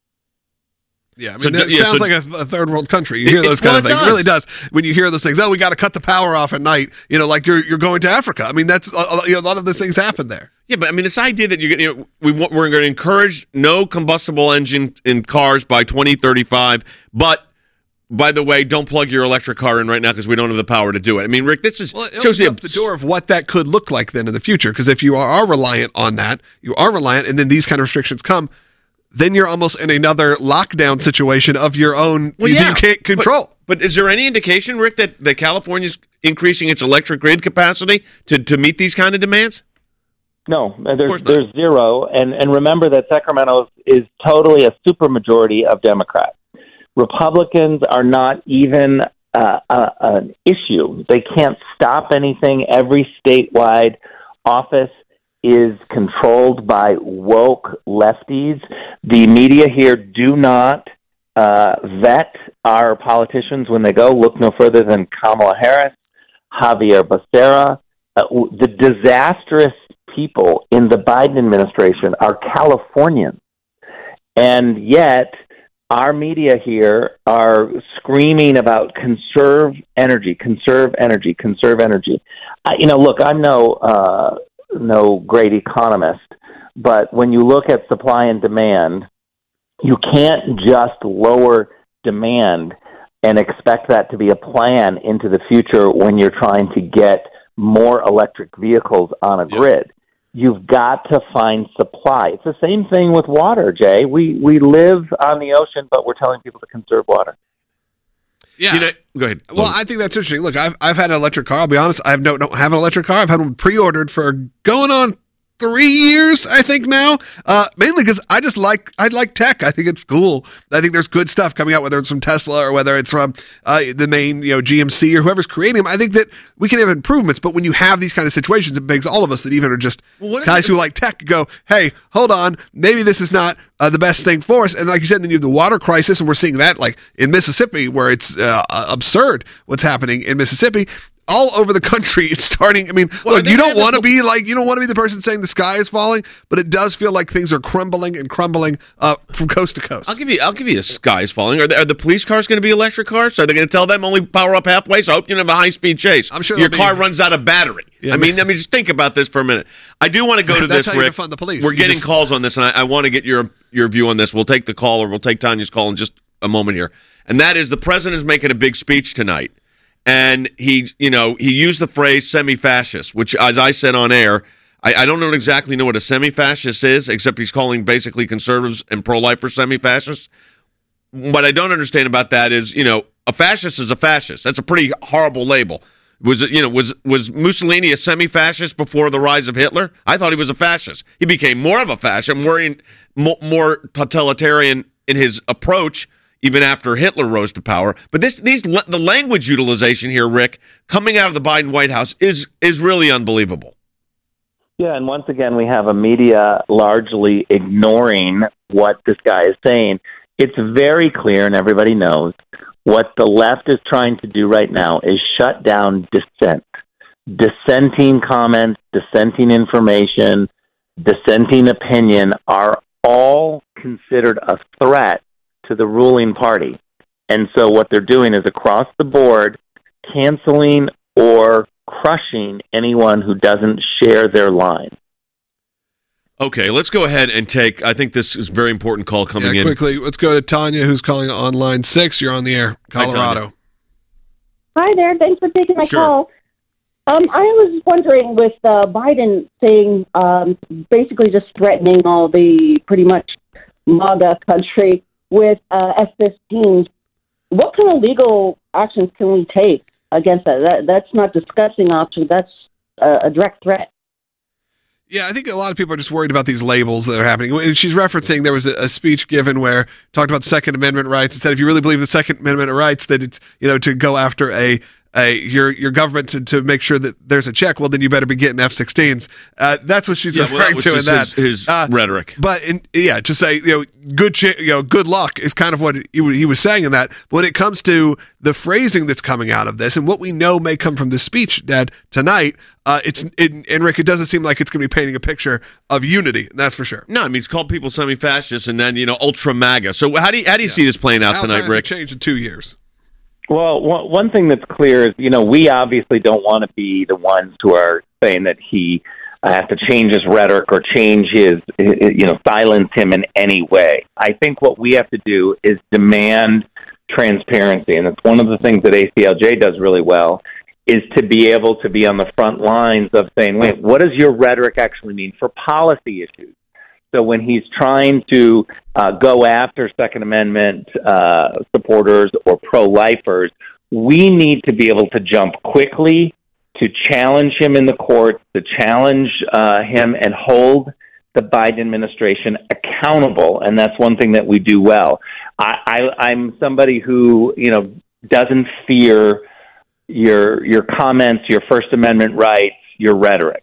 S3: Yeah, I
S1: So
S3: mean,
S1: d-
S3: it
S1: yeah,
S3: sounds
S1: so-
S3: like a, a third world country. You
S1: It-
S3: hear
S1: it-
S3: those kind
S1: well,
S3: of
S1: it
S3: things. It
S1: does.
S3: really does. When you hear those things, oh, we got to cut the power off at night. You know, like you're you're going to Africa. I mean, that's a, a, you know, a lot of those things happen there.
S1: Yeah, but I mean, this idea that you're you know, we want, we're going to encourage no combustible engine in cars by twenty thirty-five, but by the way, don't plug your electric car in right now because we don't have the power to do it. I mean, Rick, this is
S3: Well, it
S1: shows
S3: opens
S1: the
S3: up the door of what that could look like then in the future. Because if you are, are reliant on that, you are reliant, and then these kind of restrictions come, then you're almost in another lockdown situation of your own
S1: Well,
S3: you,
S1: yeah,
S3: you can't control.
S1: But, but is there any indication, Rick, that, that California's increasing its electric grid capacity to, to meet these kind of demands?
S12: No, there's there's zero, and and remember that Sacramento is totally a supermajority of Democrats. Republicans are not even uh, a, an issue. They can't stop anything. Every statewide office is controlled by woke lefties. The media here do not uh, vet our politicians when they go. Look no further than Kamala Harris, Javier Becerra. Uh, the disastrous people in the Biden administration are Californians. And yet, our media here are screaming about conserve energy, conserve energy, conserve energy. I, you know, look, I'm no uh, no great economist, but when you look at supply and demand, you can't just lower demand and expect that to be a plan into the future when you're trying to get more electric vehicles on a grid. You've got to find supply. It's the same thing with water, Jay. We we live on the ocean, but we're telling people to conserve water.
S3: Yeah.
S1: You know, go ahead.
S3: Well, I think that's interesting. Look, I've I've had an electric car. I'll be honest. I have no don't have an electric car. I've had one pre-ordered for going on three years, I think now. Uh, mainly because I just like I like tech. I think it's cool. I think there's good stuff coming out, whether it's from Tesla or whether it's from uh, the main you know G M C or whoever's creating them. I think that we can have improvements, but when you have these kind of situations, it begs all of us that even are just
S1: what
S3: guys who like tech go, hey, hold on, maybe this is not uh, the best thing for us. And like you said, then you have the water crisis, and we're seeing that like in Mississippi, where it's uh, absurd what's happening in Mississippi. All over the country, it's starting. I mean,
S1: Well,
S3: look,
S1: they
S3: you don't
S1: have
S3: want to
S1: the-
S3: be like you don't want to be the person saying the sky is falling, but it does feel like things are crumbling and crumbling uh, from coast to coast.
S1: I'll give you. I'll give you. A sky is falling. Are the, are the police cars going to be electric cars? Are they going to tell them only power up halfway? So I hope you don't have a high speed chase.
S3: I'm sure
S1: your
S3: they'll
S1: car
S3: be-
S1: runs out of battery.
S3: Yeah,
S1: I mean, I mean, just think about this for a minute. I do want to go to
S3: That's
S1: this,
S3: how you
S1: Rick.
S3: defund the police.
S1: We're
S3: You
S1: getting
S3: just-
S1: calls on this, and I, I want to get your your view on this. We'll take the call, or we'll take Tanya's call in just a moment here. And that is, the president is making a big speech tonight. And he, you know, he used the phrase semi-fascist, which, as I said on air, I, I don't know exactly know what a semi-fascist is, except he's calling basically conservatives and pro-lifers semi-fascists. What I don't understand about that is, you know, a fascist is a fascist. That's a pretty horrible label. Was it, you know, was was Mussolini a semi-fascist before the rise of Hitler? I thought he was a fascist. He became more of a fascist, more in, more, more totalitarian in his approach, even after Hitler rose to power. But this, these, the language utilization here, Rick, coming out of the Biden White House is is really unbelievable.
S12: Yeah, and once again, we have a media largely ignoring what this guy is saying. It's very clear, and everybody knows, what the left is trying to do right now is shut down dissent. Dissenting comments, dissenting information, dissenting opinion are all considered a threat to the ruling party. And so what they're doing is across the board canceling or crushing anyone who doesn't share their line.
S1: Okay, let's go ahead and take, I think this is a very important call coming
S3: yeah,
S1: in.
S3: quickly, let's go to Tanya, who's calling on line six. You're on the air,
S1: Hi,
S3: Colorado.
S13: Hi there. Thanks for taking my
S1: Sure.
S13: call. Um, I was wondering, with uh, Biden saying, um, basically just threatening all the pretty much MAGA country with uh, F fifteens, what kind of legal actions can we take against that? that that's not discussing options. That's a, a direct threat.
S3: Yeah, I think a lot of people are just worried about these labels that are happening. And she's referencing there was a, a speech given where talked about the Second Amendment rights and said if you really believe the Second Amendment rights, that it's, you know, to go after a a your your government to, to make sure that there's a check, well, then you better be getting F sixteens. Uh, that's what she's
S1: yeah,
S3: referring
S1: well, that was
S3: to in
S1: just
S3: that
S1: his, his
S3: uh,
S1: rhetoric.
S3: But in, yeah, to say you know good ch- you know good luck is kind of what he, he was saying in that. But when it comes to the phrasing that's coming out of this and what we know may come from this speech, Dad, tonight, uh, it's it, and Rick, it doesn't seem like it's going to be painting a picture of unity. That's for sure.
S1: No, I mean he's called people semi-fascists and then you know ultra MAGA. So how do you, how do you yeah. see this playing out
S3: How
S1: tonight, Rick?
S3: Change in two years.
S12: Well, one, one thing that's clear is, you know, we obviously don't want to be the ones who are saying that he uh, has to change his rhetoric or change his, his, you know, silence him in any way. I think what we have to do is demand transparency, and it's one of the things that A C L J does really well, is to be able to be on the front lines of saying, wait, what does your rhetoric actually mean for policy issues? So when he's trying to uh, go after Second Amendment uh, supporters or pro-lifers, we need to be able to jump quickly to challenge him in the courts, to challenge uh, him and hold the Biden administration accountable. And that's one thing that we do well. I, I, I'm somebody who, you know, doesn't fear your your comments, your First Amendment rights, your rhetoric.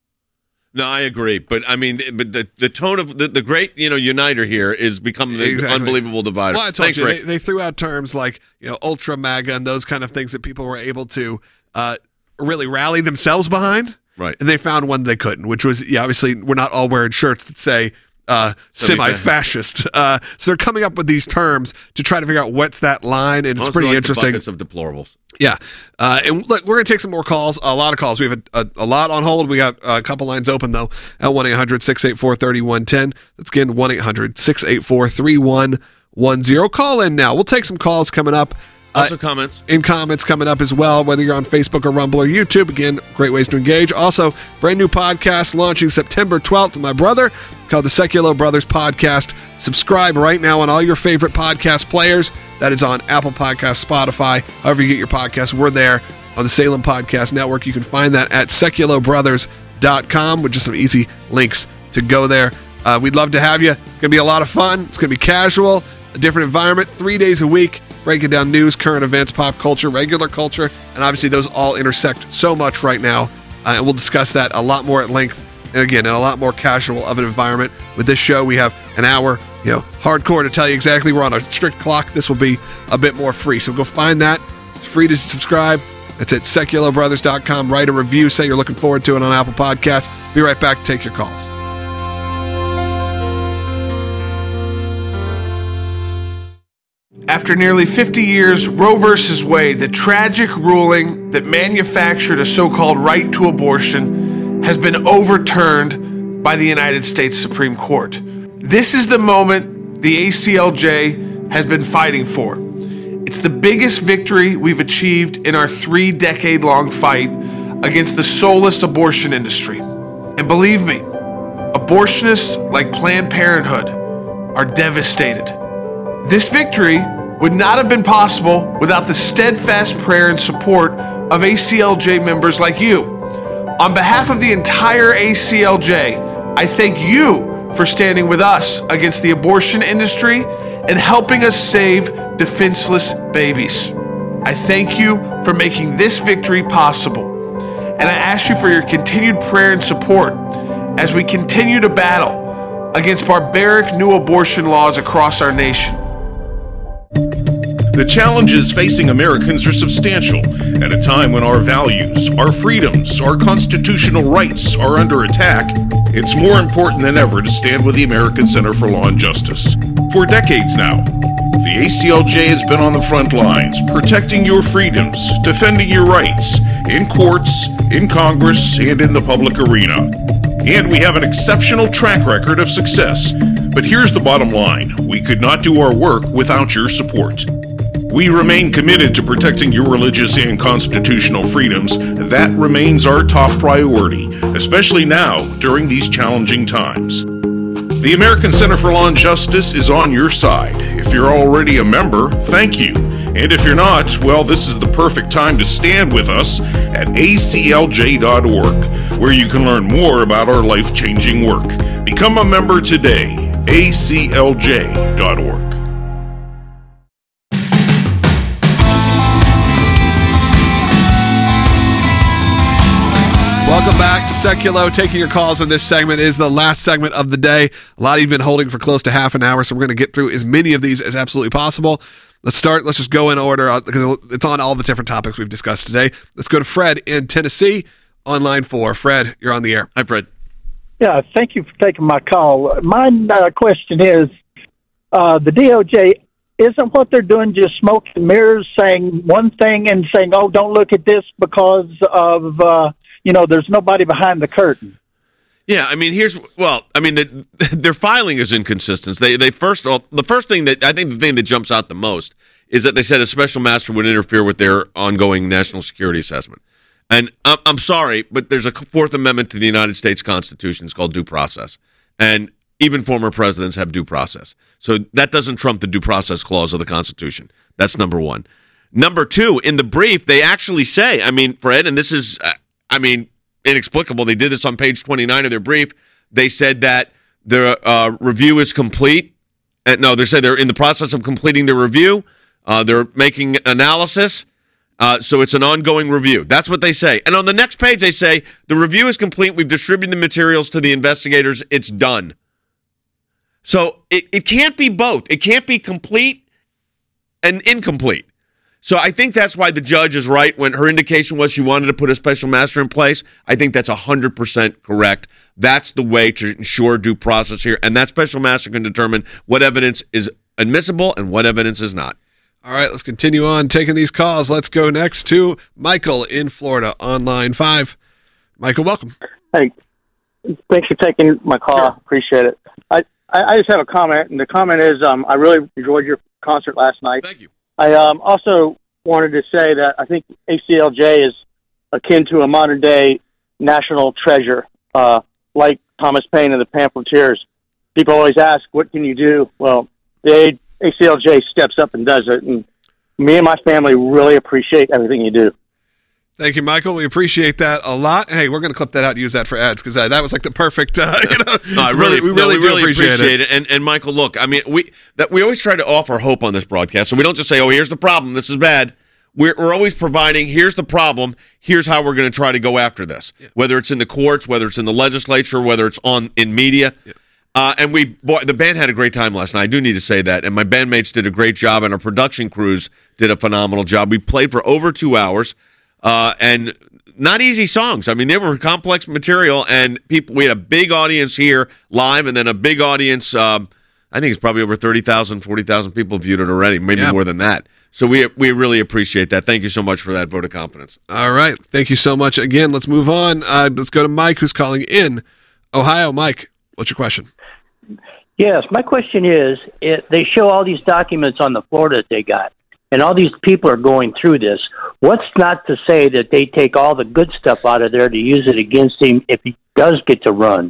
S1: No, I agree, but I mean, but the the tone of the, the great you know uniter here is becoming the
S3: Exactly.
S1: unbelievable divider.
S3: Well, I told
S1: Thanks,
S3: you
S1: Rick.
S3: they, they threw out terms like you know ultra MAGA and those kind of things that people were able to uh, really rally themselves behind.
S1: Right,
S3: and they found one they couldn't, which was yeah, obviously we're not all wearing shirts that say uh, semi-fascist. Uh, so they're coming up with these terms to try to figure out what's that line, and it's
S1: Honestly,
S3: pretty
S1: like
S3: interesting.
S1: The buckets of deplorables.
S3: Yeah. Uh, and look, we're going to take some more calls, a lot of calls. We have a, a, a lot on hold. We got a couple lines open, though, at one eight hundred six eight four three one one zero. That's again one eight hundred six eight four three one one zero. Call in now. We'll take some calls coming up.
S1: Also
S3: uh,
S1: comments.
S3: In comments coming up as well, whether you're on Facebook or Rumble or YouTube. Again, great ways to engage. Also, brand new podcast launching September twelfth with my brother called the Secular Brothers Podcast. Subscribe right now on all your favorite podcast players. That is on Apple Podcasts, Spotify, however you get your podcasts. We're there on the Salem Podcast Network. You can find that at secular brothers dot com with just some easy links to go there. Uh, we'd love to have you. It's going to be a lot of fun. It's going to be casual, a different environment, three days a week, breaking down news, current events, pop culture, regular culture, and obviously those all intersect so much right now. Uh, and we'll discuss that a lot more at length. And again, in a lot more casual of an environment. With this show, we have an hour, you know, hardcore to tell you exactly. We're on a strict clock. This will be a bit more free. So go find that. It's free to subscribe. It's at secular brothers dot com. Write a review. Say you're looking forward to it on Apple Podcasts. Be right back. Take your calls.
S5: After nearly fifty years, Roe versus Wade, the tragic ruling that manufactured a so-called right to abortion, has been overturned by the United States Supreme Court. This is the moment the A C L J has been fighting for. It's the biggest victory we've achieved in our three-decade-long fight against the soulless abortion industry. And believe me, abortionists like Planned Parenthood are devastated. This victory would not have been possible without the steadfast prayer and support of A C L J members like you. On behalf of the entire A C L J, I thank you for standing with us against the abortion industry and helping us save defenseless babies. I thank you for making this victory possible. And I ask you for your continued prayer and support as we continue to battle against barbaric new abortion laws across our nation.
S4: The challenges facing Americans are substantial at a time when our values, our freedoms, our constitutional rights are under attack. It's more important than ever to stand with the American Center for Law and Justice. For decades now, the A C L J has been on the front lines, protecting your freedoms, defending your rights, in courts, in Congress, and in the public arena. And we have an exceptional track record of success. But here's the bottom line. We could not do our work without your support. We remain committed to protecting your religious and constitutional freedoms. That remains our top priority, especially now during these challenging times. The American Center for Law and Justice is on your side. If you're already a member, thank you. And if you're not, well, this is the perfect time to stand with us at A C L J dot org, where you can learn more about our life-changing work. Become a member today. A C L J dot org.
S3: Welcome back to Seculo. Taking your calls in this segment is the last segment of the day. A lot of you've been holding for close to half an hour, so we're going to get through as many of these as absolutely possible. Let's start. Let's just go in order uh, because it's on all the different topics we've discussed today. Let's go to Fred in Tennessee on line four. Fred, you're on the air.
S1: Hi, Fred.
S14: Yeah, thank you for taking my call. My uh, question is, uh, the D O J, isn't what they're doing just smoke and mirrors, saying one thing and saying, oh, don't look at this because of, uh, you know, there's nobody behind the curtain?
S1: Yeah, I mean, here's well, I mean, the, their filing is inconsistent. They they first all the first thing that I think the thing that jumps out the most is that they said a special master would interfere with their ongoing national security assessment. And I'm, I'm sorry, but there's a Fourth Amendment to the United States Constitution. It's called due process, and even former presidents have due process. So that doesn't trump the due process clause of the Constitution. That's number one. Number two, in the brief, they actually say, I mean, Fred, and this is, uh, I mean. inexplicable. They did this on page twenty-nine of their brief. They said that their uh, review is complete. Uh, no, they said they're in the process of completing their review. Uh, they're making analysis. Uh, so it's an ongoing review. That's what they say. And on the next page, they say the review is complete. We've distributed the materials to the investigators. It's done. So it, it can't be both. It can't be complete and incomplete. So I think that's why the judge is right when her indication was she wanted to put a special master in place. I think that's one hundred percent correct. That's the way to ensure due process here. And that special master can determine what evidence is admissible and what evidence is not.
S3: All right, let's continue on taking these calls. Let's go next to Michael in Florida on line five. Michael, welcome.
S15: Hey, thanks for taking my call.
S3: Sure.
S15: Appreciate it. I, I just have a comment, and the comment is um, I really enjoyed your concert last night.
S1: Thank you.
S15: I um, also wanted to say that I think A C L J is akin to a modern-day national treasure, uh, like Thomas Paine and the Pamphleteers. People always ask, what can you do? Well, the A C L J steps up and does it, and me and my family really appreciate everything you do.
S3: Thank you, Michael. We appreciate that a lot. Hey, we're going to clip that out and use that for ads because uh, that was like the perfect. Uh, you know,
S1: no, I really,
S3: we really,
S1: no, we
S3: do
S1: really
S3: appreciate,
S1: appreciate
S3: it.
S1: it. And and Michael, look, I mean, we that we always try to offer hope on this broadcast, so we don't just say, "Oh, here's the problem. This is bad." We're we're always providing. Here's the problem. Here's how we're going to try to go after this. Yeah. Whether it's in the courts, whether it's in the legislature, whether it's on in media. Yeah. Uh, and we, boy, the band had a great time last night. I do need to say that. And my bandmates did a great job, and our production crews did a phenomenal job. We played for over two hours, uh, and not easy songs. I mean, they were complex material, and people. We had a big audience here live, and then a big audience. Um, I think it's probably over thirty thousand, forty thousand people viewed it already, maybe yeah. more than that. So we we really appreciate that. Thank you so much for that vote of confidence.
S3: All right. Thank you so much. Again, let's move on. Uh, let's go to Mike, who's calling in Ohio. Mike, what's your question?
S16: Yes, my question is, it, they show all these documents on the floor that they got, and all these people are going through this. What's not to say that they take all the good stuff out of there to use it against him if he does get to run?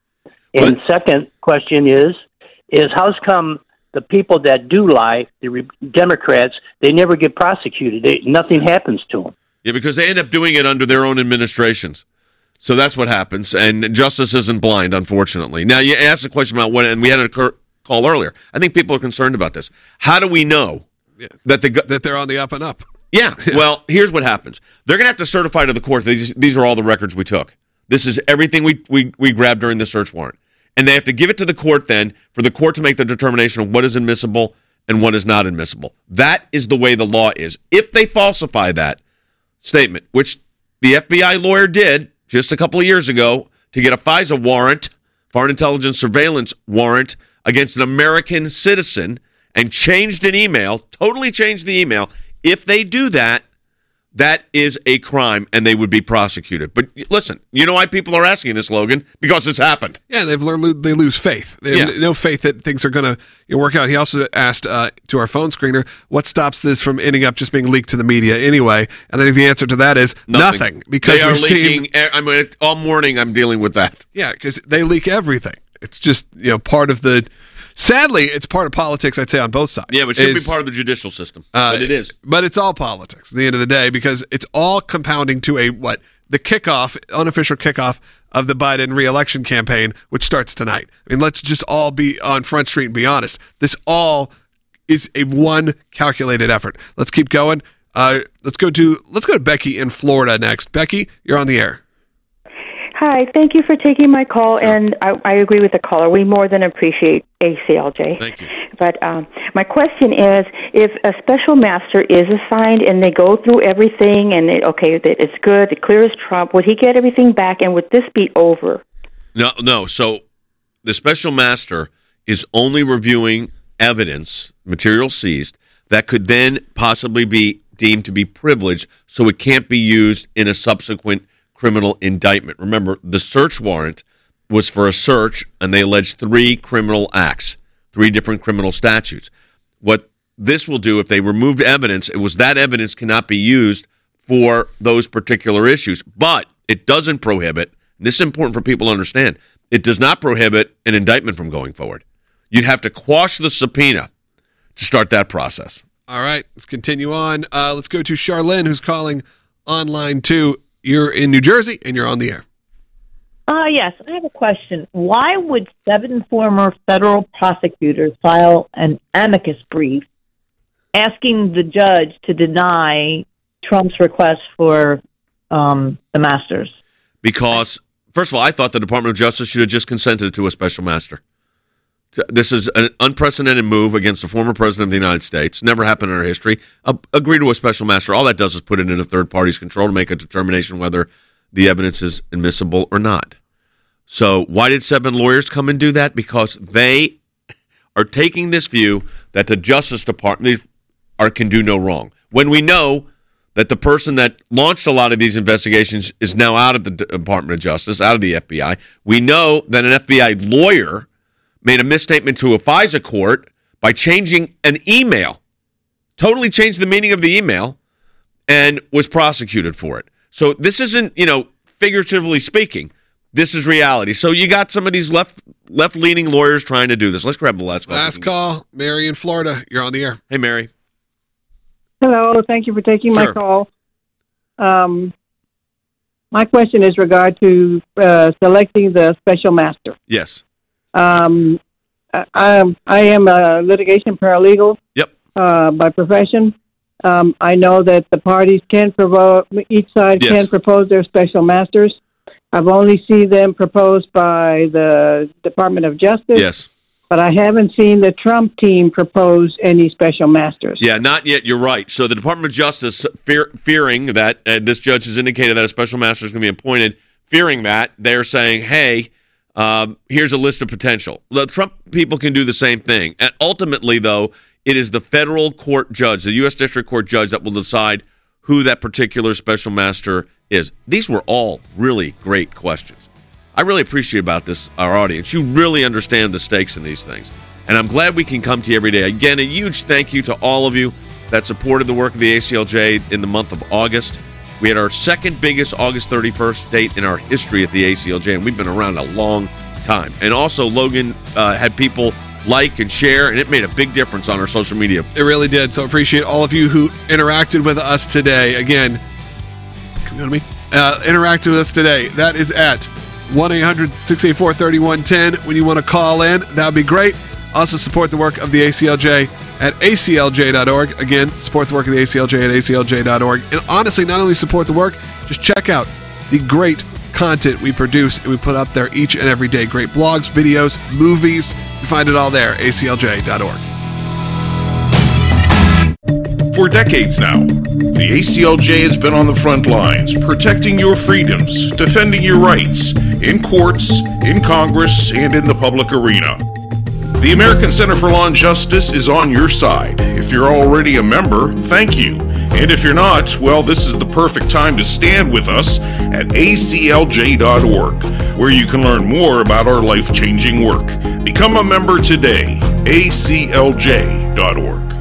S16: And what? Second question is, is how's come the people that do lie, the Re- Democrats, they never get prosecuted? They, nothing happens to them.
S1: Yeah, because they end up doing it under their own administrations. So that's what happens, and justice isn't blind, unfortunately. Now, you asked a question about what, and we had a call earlier. I think people are concerned about this. How do we know
S3: yeah.
S1: that the
S3: that they're on the up and up?
S1: Yeah. yeah. Well, here's what happens. They're going to have to certify to the court that these, these are all the records we took. This is everything we, we, we grabbed during the search warrant. And they have to give it to the court then for the court to make the determination of what is admissible and what is not admissible. That is the way the law is. If they falsify that statement, which the F B I lawyer did just a couple of years ago to get a FISA warrant, Foreign Intelligence Surveillance warrant, against an American citizen and changed an email, totally changed the email. If they do that, that is a crime and they would be prosecuted. But listen, you know why people are asking this, Logan? Because it's happened.
S3: Yeah, they've learned they lose faith. They have yeah. no faith that things are going to you know, work out. He also asked uh, to our phone screener, what stops this from ending up just being leaked to the media anyway? And I think the answer to that is nothing. nothing because
S1: they are
S3: we've
S1: leaking.
S3: Seen,
S1: I mean, all morning I'm dealing with that.
S3: Yeah, because they leak everything. It's just you know part of the Sadly, it's part of politics, I'd say, on both sides.
S1: Yeah, but it should
S3: It's-
S1: be part of the judicial system.
S3: Uh,
S1: but it is.
S3: But it's all politics at the end of the day because it's all compounding to a, what, the kickoff, unofficial kickoff of the Biden reelection campaign, which starts tonight. I mean, let's just all be on Front Street and be honest. This all is a one calculated effort. Let's keep going. Uh, let's go to let's go to Becky in Florida next. Becky, you're on the air.
S17: Hi, thank you for taking my call, and I, I agree with the caller. We more than appreciate A C L J.
S1: Thank you.
S17: But um, my question is, if a special master is assigned and they go through everything and, it, okay, that it's good, it clears Trump, would he get everything back, and would this be over?
S1: No, no. So the special master is only reviewing evidence, material seized, that could then possibly be deemed to be privileged, so it can't be used in a subsequent criminal indictment. Remember, the search warrant was for a search, and they alleged three criminal acts, three different criminal statutes. What this will do, if they removed evidence, it was that evidence cannot be used for those particular issues. But it doesn't prohibit, and this is important for people to understand, it does not prohibit an indictment from going forward. You'd have to quash the subpoena to start that process.
S3: All right, let's continue on. Uh, let's go to Charlene, who's calling on line two. You're in New Jersey, and you're on the air.
S18: Uh, yes, I have a question. Why would seven former federal prosecutors file an amicus brief asking the judge to deny Trump's request for um, the masters?
S1: Because, first of all, I thought the Department of Justice should have just consented to a special master. This is an unprecedented move against the former president of the United States. Never happened in our history. Uh, agree to a special master. All that does is put it in a third party's control to make a determination whether the evidence is admissible or not. So why did seven lawyers come and do that? Because they are taking this view that the Justice Department are, can do no wrong. When we know that the person that launched a lot of these investigations is now out of the Department of Justice, out of the F B I. We know that an F B I lawyer made a misstatement to a FISA court by changing an email, totally changed the meaning of the email, and was prosecuted for it. So this isn't, you know, figuratively speaking, this is reality. So you got some of these left, left-leaning lawyers trying to do this. Let's grab the last call.
S3: Last call, Mary in Florida. You're on the air.
S1: Hey, Mary.
S19: Hello, thank you for taking
S1: Sure.
S19: my call. Um, my question is regard to uh, selecting the special master.
S1: Yes.
S19: Um, I, I'm- I am a litigation paralegal.
S1: Yep.
S19: Uh, by profession. Um, I know that the parties can propose, each side
S1: Yes.
S19: can propose their special masters. I've only seen them proposed by the Department of Justice.
S1: Yes.
S19: But I haven't seen the Trump team propose any special masters.
S1: Yeah, not yet. You're right. So the Department of Justice, fear, fearing that uh, this judge has indicated that a special master is going to be appointed, fearing that, they're saying, hey, um, here's a list of potential. The Trump people can do the same thing. And ultimately, though, it is the federal court judge, the U S District Court judge, that will decide who that particular special master is. These were all really great questions. I really appreciate about this, our audience. You really understand the stakes in these things. And I'm glad we can come to you every day. Again, a huge thank you to all of you that supported the work of the A C L J in the month of August. We had our second biggest August thirty-first date in our history at the A C L J, and we've been around a long time. And also, Logan uh, had people like and share, and it made a big difference on our social media.
S3: It really did. So appreciate all of you who interacted with us today. Again, come on to me. Uh, interacted with us today. That is at one eight hundred six eight four three one one zero when you want to call in. That would be great. Also support the work of the A C L J at A C L J dot org. Again, support the work of the A C L J at A C L J dot org. And honestly, not only support the work, just check out the great content we produce and we put up there each and every day. Great blogs, videos, movies. You find it all there, A C L J dot org.
S4: For decades now, the A C L J has been on the front lines, protecting your freedoms, defending your rights, in courts, in Congress, and in the public arena. The American Center for Law and Justice is on your side. If you're already a member, thank you. And if you're not, well, this is the perfect time to stand with us at A C L J dot org, where you can learn more about our life-changing work. Become a member today, A C L J dot org.